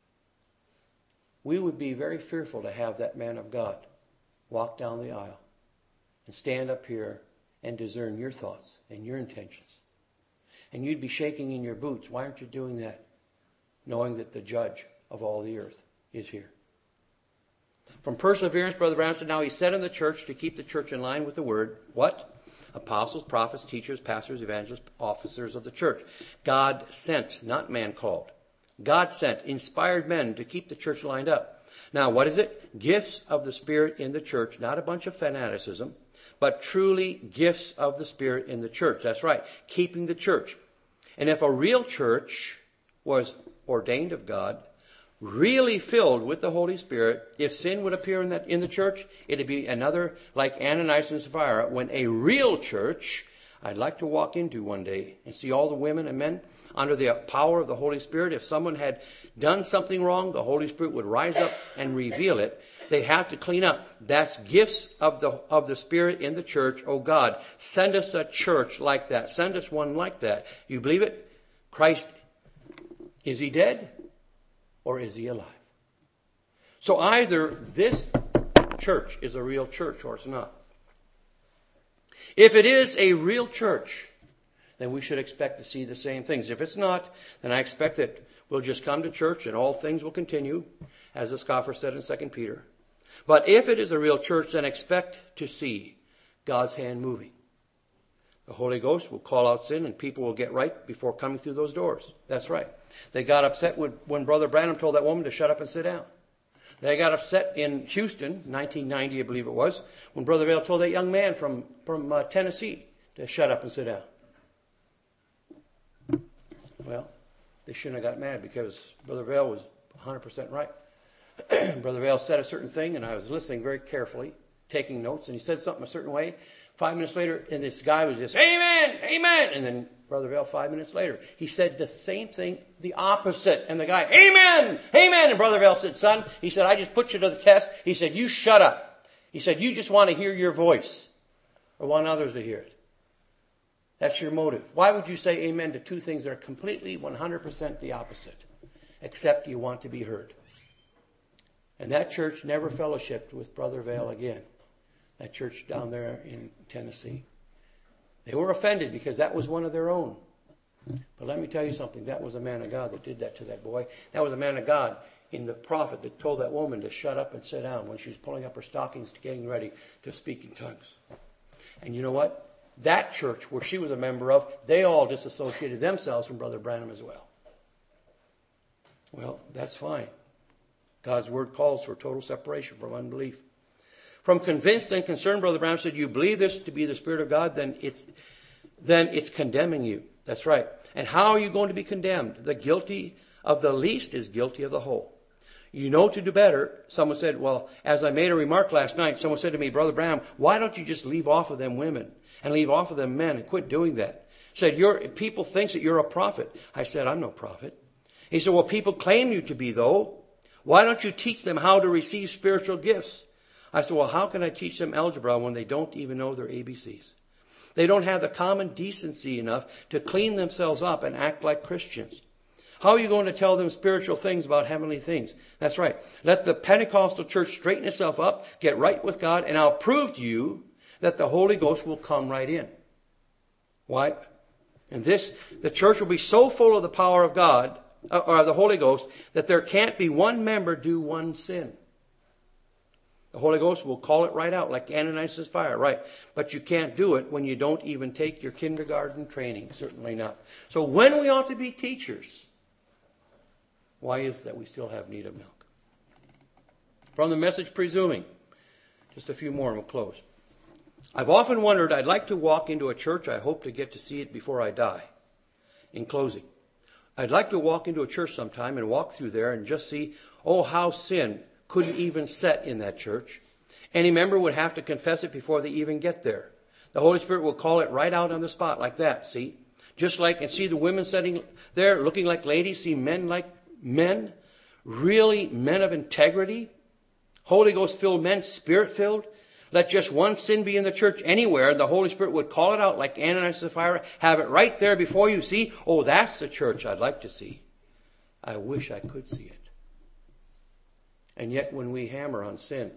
We would be very fearful to have that man of God walk down the aisle and stand up here and discern your thoughts and your intentions. And you'd be shaking in your boots. Why aren't you doing that? Knowing that the judge of all the earth is here. From perseverance, Brother Brown said, now he said in the church to keep the church in line with the word, what? Apostles, prophets, teachers, pastors, evangelists, officers of the church. God sent, not man called. God sent, inspired men to keep the church lined up. Now, what is it? Gifts of the Spirit in the church, not a bunch of fanaticism, but truly gifts of the Spirit in the church. That's right, keeping the church. And if a real church was ordained of God, really filled with the Holy Spirit, if sin would appear in that in the church, it'd be another like Ananias and Sapphira. When a real church, I'd like to walk into one day and see all the women and men under the power of the Holy Spirit. If someone had done something wrong, the Holy Spirit would rise up and reveal it. They'd have to clean up. That's gifts of the of the Spirit in the church. Oh God, send us a church like that. Send us one like that. You believe it? Christ, is he dead? Or is he alive? So either this church is a real church or it's not. If it is a real church, then we should expect to see the same things. If it's not, then I expect that we'll just come to church and all things will continue, as the scoffer said in Second Peter. But if it is a real church, then expect to see God's hand moving. The Holy Ghost will call out sin and people will get right before coming through those doors. That's right. They got upset when, when Brother Branham told that woman to shut up and sit down. They got upset in Houston, nineteen ninety, I believe it was, when Brother Vail told that young man from, from uh, Tennessee to shut up and sit down. Well, they shouldn't have got mad because Brother Vail was one hundred percent right. Brother Vail said a certain thing, and I was listening very carefully, taking notes, and he said something a certain way. Five minutes later, and this guy was just, amen, amen. And then Brother Vail, five minutes later, he said the same thing, the opposite. And the guy, amen, amen. And Brother Vail said, son, he said, I just put you to the test. He said, you shut up. He said, you just want to hear your voice or want others to hear it. That's your motive. Why would you say amen to two things that are completely one hundred percent the opposite? Except you want to be heard. And that church never fellowshiped with Brother Vail again. That church down there in Tennessee. They were offended because that was one of their own. But let me tell you something. That was a man of God that did that to that boy. That was a man of God in the prophet that told that woman to shut up and sit down when she was pulling up her stockings, getting ready to speak in tongues. And you know what? That church where she was a member of, they all disassociated themselves from Brother Branham as well. Well, that's fine. God's word calls for total separation from unbelief. From convinced and concerned, Brother Branham said, you believe this to be the Spirit of God, then it's, then it's condemning you. That's right. And how are you going to be condemned? The guilty of the least is guilty of the whole. You know to do better. Someone said, well, as I made a remark last night, someone said to me, Brother Branham, why don't you just leave off of them women and leave off of them men and quit doing that? Said, You're, people thinks that you're a prophet. I said, I'm no prophet. He said, well, people claim you to be, though. Why don't you teach them how to receive spiritual gifts? I said, well, how can I teach them algebra when they don't even know their A B Cs? They don't have the common decency enough to clean themselves up and act like Christians. How are you going to tell them spiritual things about heavenly things? That's right. Let the Pentecostal church straighten itself up, get right with God, and I'll prove to you that the Holy Ghost will come right in. Why? And this, the church will be so full of the power of God, or the Holy Ghost, that there can't be one member do one sin. The Holy Ghost will call it right out, like Ananias' fire, right? But you can't do it when you don't even take your kindergarten training. Certainly not. So when we ought to be teachers, why is that we still have need of milk? From the Message Presuming, just a few more and we'll close. I've often wondered, I'd like to walk into a church. I hope to get to see it before I die. In closing, I'd like to walk into a church sometime and walk through there and just see, oh, how sin couldn't even set in that church. Any member would have to confess it before they even get there. The Holy Spirit will call it right out on the spot like that, see? Just like, and see the women sitting there looking like ladies, see men like men, really men of integrity, Holy Ghost filled men, Spirit filled. Let just one sin be in the church anywhere, and the Holy Spirit would call it out like Ananias and Sapphira, have it right there before you. See, oh, that's the church I'd like to see. I wish I could see it. And yet when we hammer on sin,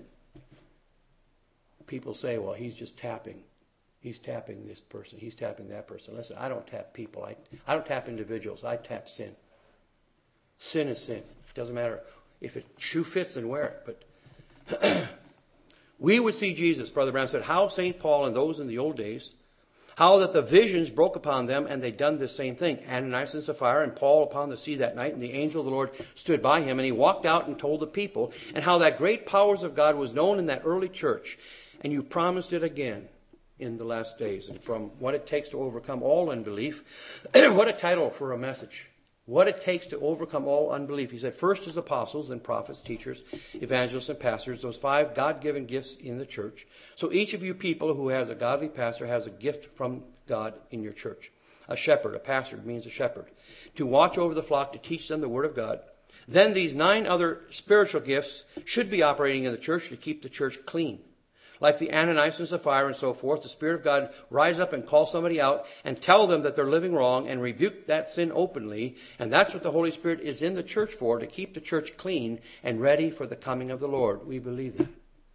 people say, well, he's just tapping. He's tapping this person. He's tapping that person. Listen, I don't tap people. I, I don't tap individuals. I tap sin. Sin is sin. It doesn't matter if it shoe fits, and wear it. But we would see Jesus, Brother Branham said, how Saint Paul and those in the old days, how that the visions broke upon them and they done the same thing. Ananias and Sapphira and Paul upon the sea that night, and the angel of the Lord stood by him, and he walked out and told the people, and how that great powers of God was known in that early church. And you promised it again in the last days. And from what it takes to overcome all unbelief, what a title for a message. What it takes to overcome all unbelief. He said, first is apostles and prophets, teachers, evangelists and pastors, those five God-given gifts in the church. So each of you people who has a godly pastor has a gift from God in your church. A shepherd, a pastor means a shepherd. To watch over the flock, to teach them the word of God. Then these nine other spiritual gifts should be operating in the church to keep the church clean. Like the Ananias and Sapphira and so forth, the Spirit of God rise up and call somebody out and tell them that they're living wrong and rebuke that sin openly. And that's what the Holy Spirit is in the church for, to keep the church clean and ready for the coming of the Lord. We believe that.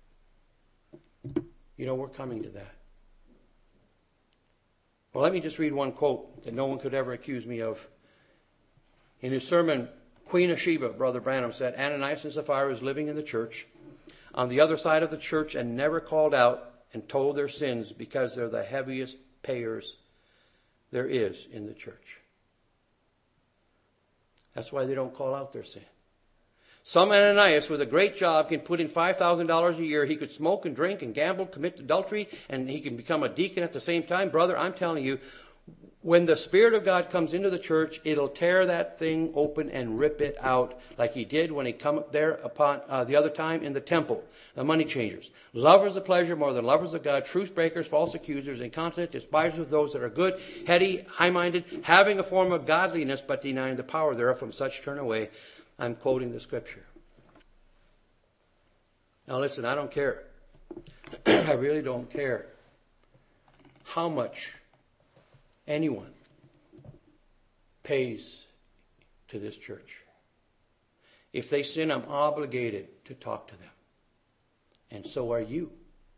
You know, we're coming to that. Well, let me just read one quote that no one could ever accuse me of. In his sermon, Queen of Sheba, Brother Branham said, Ananias and Sapphira is living in the church on the other side of the church and never called out and told their sins because they're the heaviest payers there is in the church. That's why they don't call out their sin. Some Ananias with a great job can put in five thousand dollars a year. He could smoke and drink and gamble, commit adultery, and he can become a deacon at the same time. Brother, I'm telling you, when the Spirit of God comes into the church, it'll tear that thing open and rip it out like he did when he come up there upon uh, the other time in the temple. The money changers. Lovers of pleasure more than lovers of God. Truce breakers, false accusers, incontinent, despisers of those that are good, heady, high-minded, having a form of godliness but denying the power thereof. From such turn away. I'm quoting the scripture. Now listen, I don't care. I really don't care how much anyone pays to this church. If they sin, I'm obligated to talk to them. And so are you.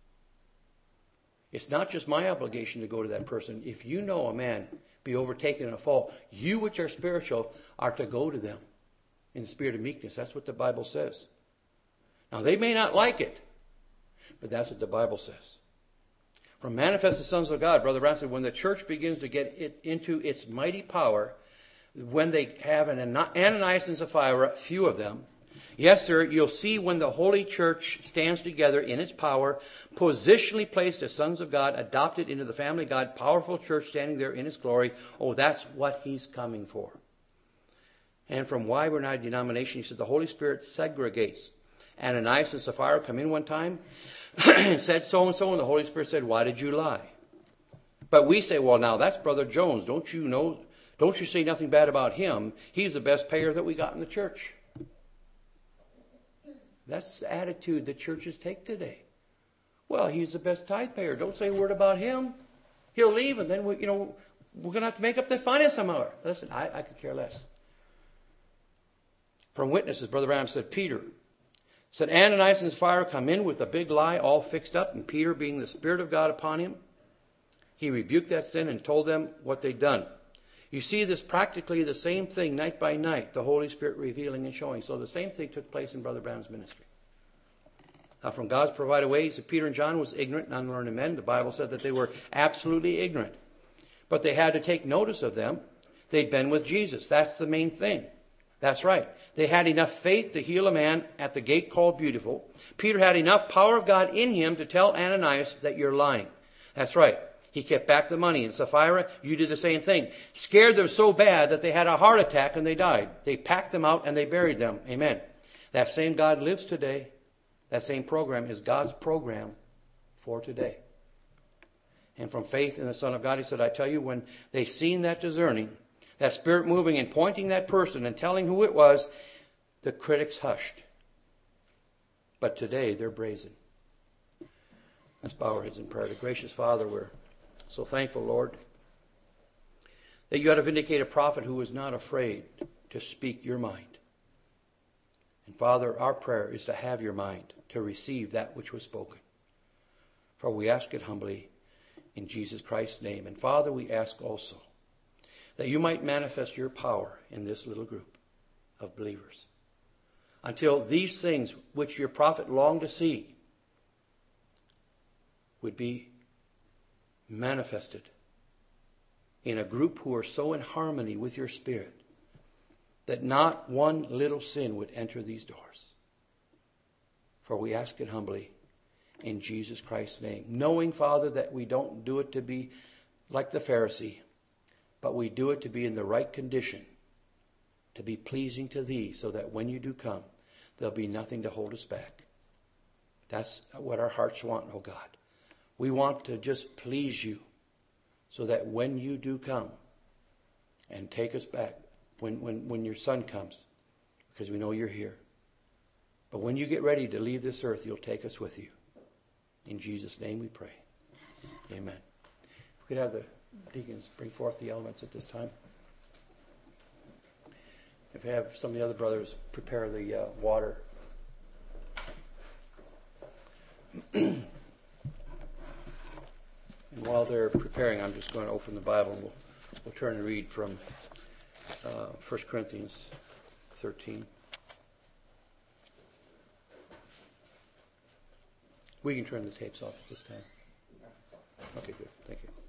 It's not just my obligation to go to that person. If you know a man be overtaken in a fault, you which are spiritual are to go to them in the spirit of meekness. That's what the Bible says. Now they may not like it, but that's what the Bible says. From Manifested Sons of God, Brother Brown said, when the church begins to get it into its mighty power, when they have an Ananias and Sapphira, few of them, Yes, sir, you'll see when the Holy Church stands together in its power, positionally placed as sons of God, adopted into the family of God, powerful church standing there in its glory. Oh, that's what he's coming for. And from why we're not a denomination, he said the Holy Spirit segregates. Ananias and Sapphira come in one time and said so-and-so, and the Holy Spirit said, why did you lie? But we say, well, now that's Brother Jones. Don't you know, don't you say nothing bad about him. He's the best payer that we got in the church. That's the attitude that churches take today. Well, he's the best tithe payer. Don't say a word about him. He'll leave, and then we, you know, we're going to have to make up the finance somehow. Listen, I, I could care less. From witnesses, Brother Branham said, Peter said, Ananias and Sapphira come in with a big lie all fixed up, and Peter, being the Spirit of God upon him, he rebuked that sin and told them what they'd done. You see this practically the same thing night by night, the Holy Spirit revealing and showing. So the same thing took place in Brother Branham's ministry. Now, from God's provided ways, Peter and John was ignorant and unlearned men. The Bible said that they were absolutely ignorant. But they had to take notice of them. They'd been with Jesus. That's the main thing. That's right. They had enough faith to heal a man at the gate called Beautiful. Peter had enough power of God in him to tell Ananias that you're lying. That's right. He kept back the money. And Sapphira, you did the same thing. Scared them so bad that they had a heart attack and they died. They packed them out and they buried them. Amen. That same God lives today. That same program is God's program for today. And from faith in the Son of God, he said, I tell you, when they seen that discerning, that Spirit moving and pointing that person and telling who it was, the critics hushed. But today they're brazen. Let's bow our heads in prayer. The gracious Father, we're so thankful, Lord, that you had to vindicate a prophet who was not afraid to speak your mind. And Father, our prayer is to have your mind, to receive that which was spoken. For we ask it humbly in Jesus Christ's name. And Father, we ask also that you might manifest your power in this little group of believers, until these things which your prophet longed to see would be manifested in a group who are so in harmony with your Spirit that not one little sin would enter these doors. For we ask it humbly in Jesus Christ's name, knowing, Father, that we don't do it to be like the Pharisee, but we do it to be in the right condition, to be pleasing to thee, so that when you do come, there'll be nothing to hold us back. That's what our hearts want, oh God. We want to just please you, so that when you do come and take us back, when, when, when your Son comes, because we know you're here. But when you get ready to leave this earth, you'll take us with you. In Jesus' name we pray. Amen. If we could have the deacons bring forth the elements at this time. If we have some of the other brothers prepare the uh, water. And while they're preparing, I'm just going to open the Bible and we'll, we'll turn and read from uh, First Corinthians thirteen. We can turn the tapes off at this time. Okay, good. Thank you.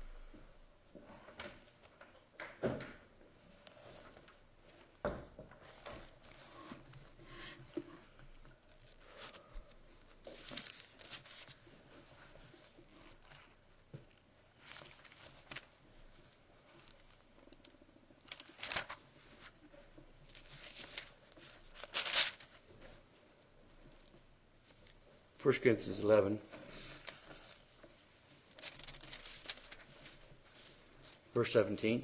First Corinthians eleven, verse seventeen.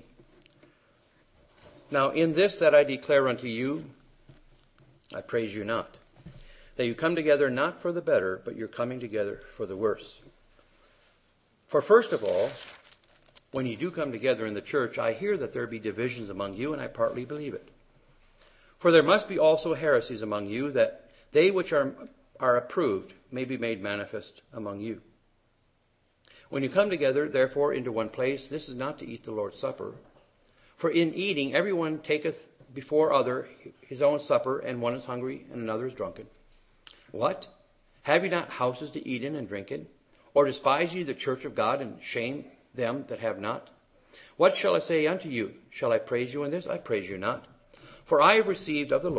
Now in this that I declare unto you, I praise you not, that you come together not for the better, but you're coming together for the worse. For first of all, when you do come together in the church, I hear that there be divisions among you, and I partly believe it. For there must be also heresies among you, that they which are are approved may be made manifest among you. When you come together, therefore, into one place, this is not to eat the Lord's Supper. For in eating, everyone taketh before other his own supper, and one is hungry, and another is drunken. What? Have ye not houses to eat in and drink in? Or despise ye the church of God, and shame them that have not? What shall I say unto you? Shall I praise you in this? I praise you not. For I have received of the Lord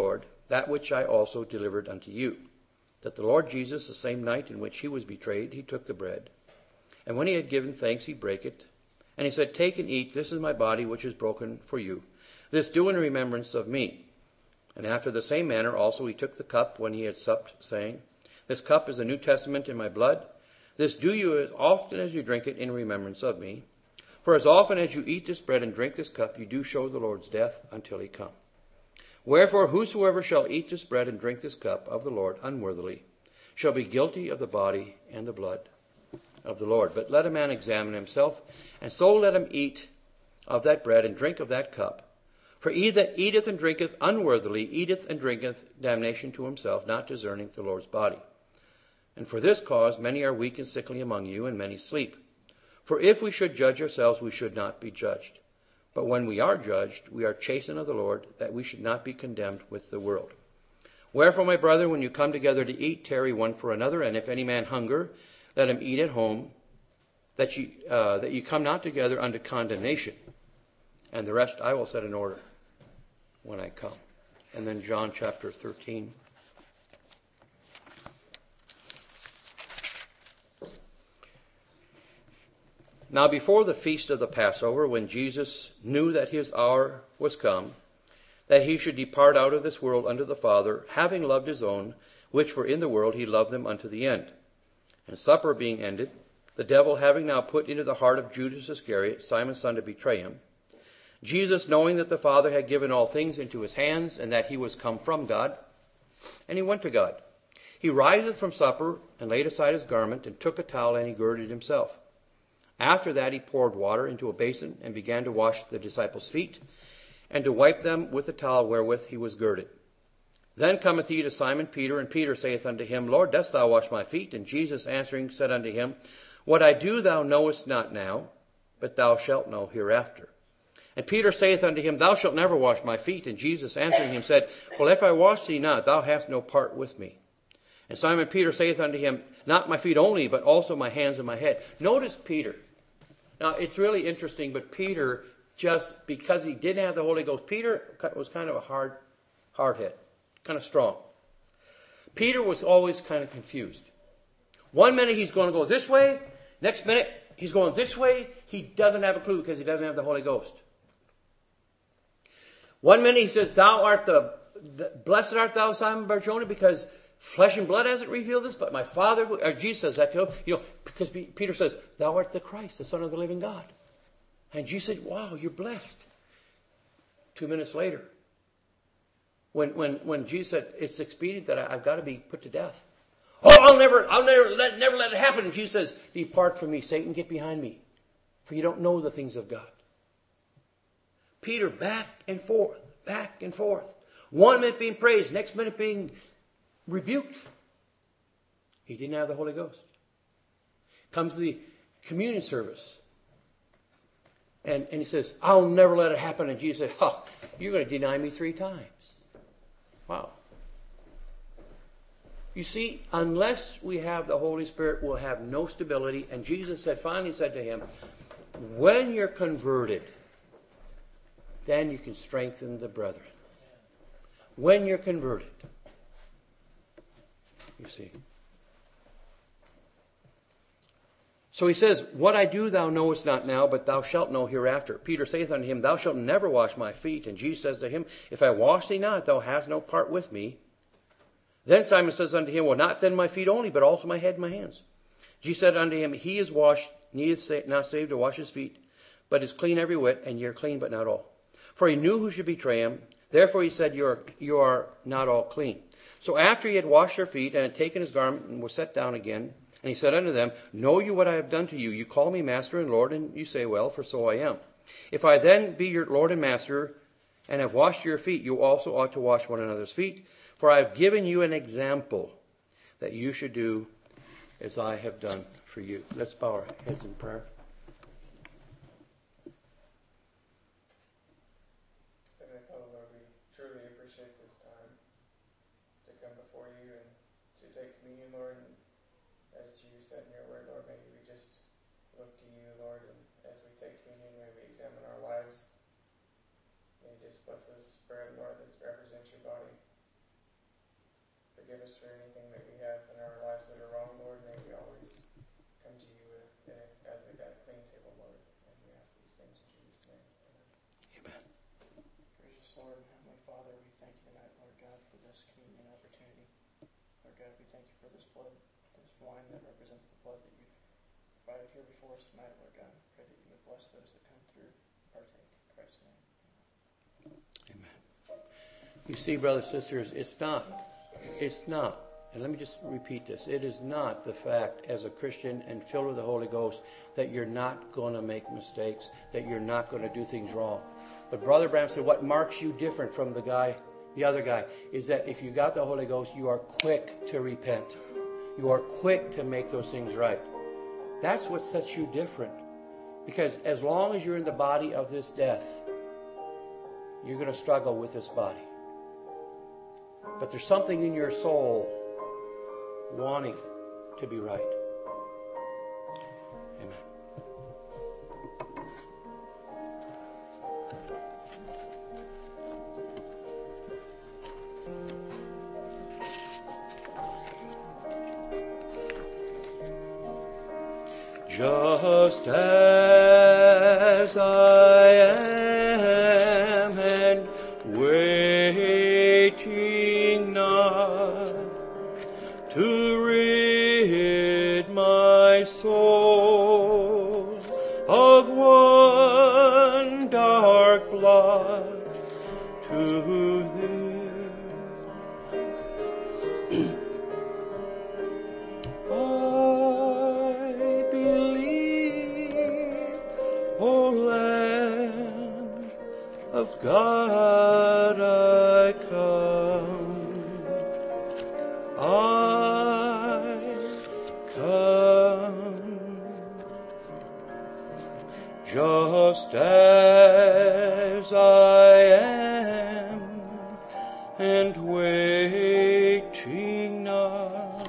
that which I also delivered unto you, that the Lord Jesus, the same night in which he was betrayed, he took the bread. And when he had given thanks, he brake it. And he said, Take and eat, this is my body which is broken for you. This do in remembrance of me. And after the same manner also he took the cup when he had supped, saying, This cup is the New Testament in my blood. This do you as often as you drink it in remembrance of me. For as often as you eat this bread and drink this cup, you do show the Lord's death until he come. Wherefore whosoever shall eat this bread and drink this cup of the Lord unworthily shall be guilty of the body and the blood of the Lord. But let a man examine himself, and so let him eat of that bread and drink of that cup. For he that eateth and drinketh unworthily eateth and drinketh damnation to himself, not discerning the Lord's body. And for this cause many are weak and sickly among you, and many sleep. For if we should judge ourselves, we should not be judged. But when we are judged, we are chastened of the Lord, that we should not be condemned with the world. Wherefore, my brethren, when you come together to eat, tarry one for another. And if any man hunger, let him eat at home, that you, uh, that you come not together unto condemnation. And the rest I will set in order when I come. And then John chapter thirteen. Now before the feast of the Passover, when Jesus knew that his hour was come, that he should depart out of this world unto the Father, having loved his own, which were in the world, he loved them unto the end. And supper being ended, the devil having now put into the heart of Judas Iscariot, Simon's son, to betray him, Jesus, knowing that the Father had given all things into his hands, and that he was come from God, and he went to God. He riseth from supper, and laid aside his garment, and took a towel, and he girded himself. After that he poured water into a basin, and began to wash the disciples' feet, and to wipe them with the towel wherewith he was girded. Then cometh he to Simon Peter, and Peter saith unto him, Lord, dost thou wash my feet? And Jesus answering said unto him, What I do thou knowest not now, but thou shalt know hereafter. And Peter saith unto him, Thou shalt never wash my feet. And Jesus answering him said, Well, if I wash thee not, thou hast no part with me. And Simon Peter saith unto him, Not my feet only, but also my hands and my head. Notice Peter. Now, it's really interesting, but Peter, just because he didn't have the Holy Ghost, Peter was kind of a hard, hard head, kind of strong. Peter was always kind of confused. One minute he's going to go this way, next minute he's going this way. He doesn't have a clue because he doesn't have the Holy Ghost. One minute he says, Thou art the, the blessed art thou, Simon Bar-Jonah, because flesh and blood hasn't revealed this, but my Father, or Jesus says that to him, you know, because Peter says, Thou art the Christ, the Son of the living God. And Jesus said, Wow, you're blessed. Two minutes later, when when when Jesus said, It's expedient that I, I've got to be put to death. Oh, I'll never, I'll never let, never let it happen. And Jesus says, Depart from me, Satan, get behind me, for you don't know the things of God. Peter back and forth, back and forth. One minute being praised, next minute being rebuked. He didn't have the Holy Ghost. Comes the communion service. And, and he says, I'll never let it happen. And Jesus said, oh, you're going to deny me three times. Wow. You see, unless we have the Holy Spirit, we'll have no stability. And Jesus said, finally said to him, when you're converted, then you can strengthen the brethren. When you're converted. You see. So he says, What I do thou knowest not now, but thou shalt know hereafter. Peter saith unto him, Thou shalt never wash my feet. And Jesus says to him, If I wash thee not, thou hast no part with me. Then Simon says unto him, Well, not then my feet only, but also my head and my hands. Jesus said unto him, He is washed, needeth not save to wash his feet, but is clean every whit, and ye are clean, but not all. For he knew who should betray him. Therefore he said, You are, you are not all clean. So after he had washed their feet, and had taken his garment, and was set down again, and he said unto them, Know you what I have done to you? You call me Master and Lord, and you say, Well, for so I am. If I then be your Lord and Master, and have washed your feet, you also ought to wash one another's feet. For I have given you an example, that you should do as I have done for you. Let's bow our heads in prayer. Heavenly Father, Lord, we truly appreciate this time to come before you and to take communion, Lord. And as you said in your word, Lord, may we just look to you, Lord, and as we take communion, may we examine our lives. May you just bless this bread, Lord, that represents your body. forgive us for anything that we have in our lives that are wrong, Lord. May we always come to you with, uh, as a, a clean table, Lord. And we ask these things in Jesus' name. Amen. Amen. Gracious Lord and Heavenly Father, we thank you tonight, Lord God, for this communion opportunity. Lord God, we thank you for this blood, this wine that represents the blood that you've provided here before us tonight, Lord God. I pray that you would bless those that come through and partake. In Christ's name. Amen. You see, brothers and sisters, it's not, it's not, and let me just repeat this, it is not the fact as a Christian and filled with the Holy Ghost that you're not going to make mistakes, that you're not going to do things wrong. But Brother Branham said what marks you different from the guy, the other guy, is that if you got the Holy Ghost, you are quick to repent. You are quick to make those things right. That's what sets you different. Because as long as you're in the body of this death, you're going to struggle with this body. But there's something in your soul wanting to be right. Amen. Just as I am and waiting not to rid my soul of one dark blot to thee. I believe, O Lamb of God, I come. I come. Just as I am, and waiting not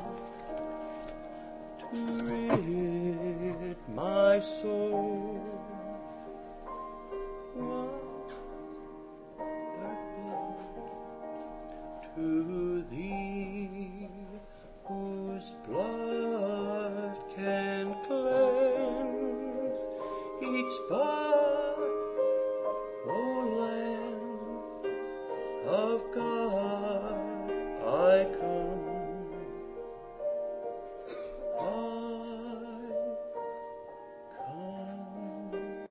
to rid my soul to thee, whose blood can cleanse each spot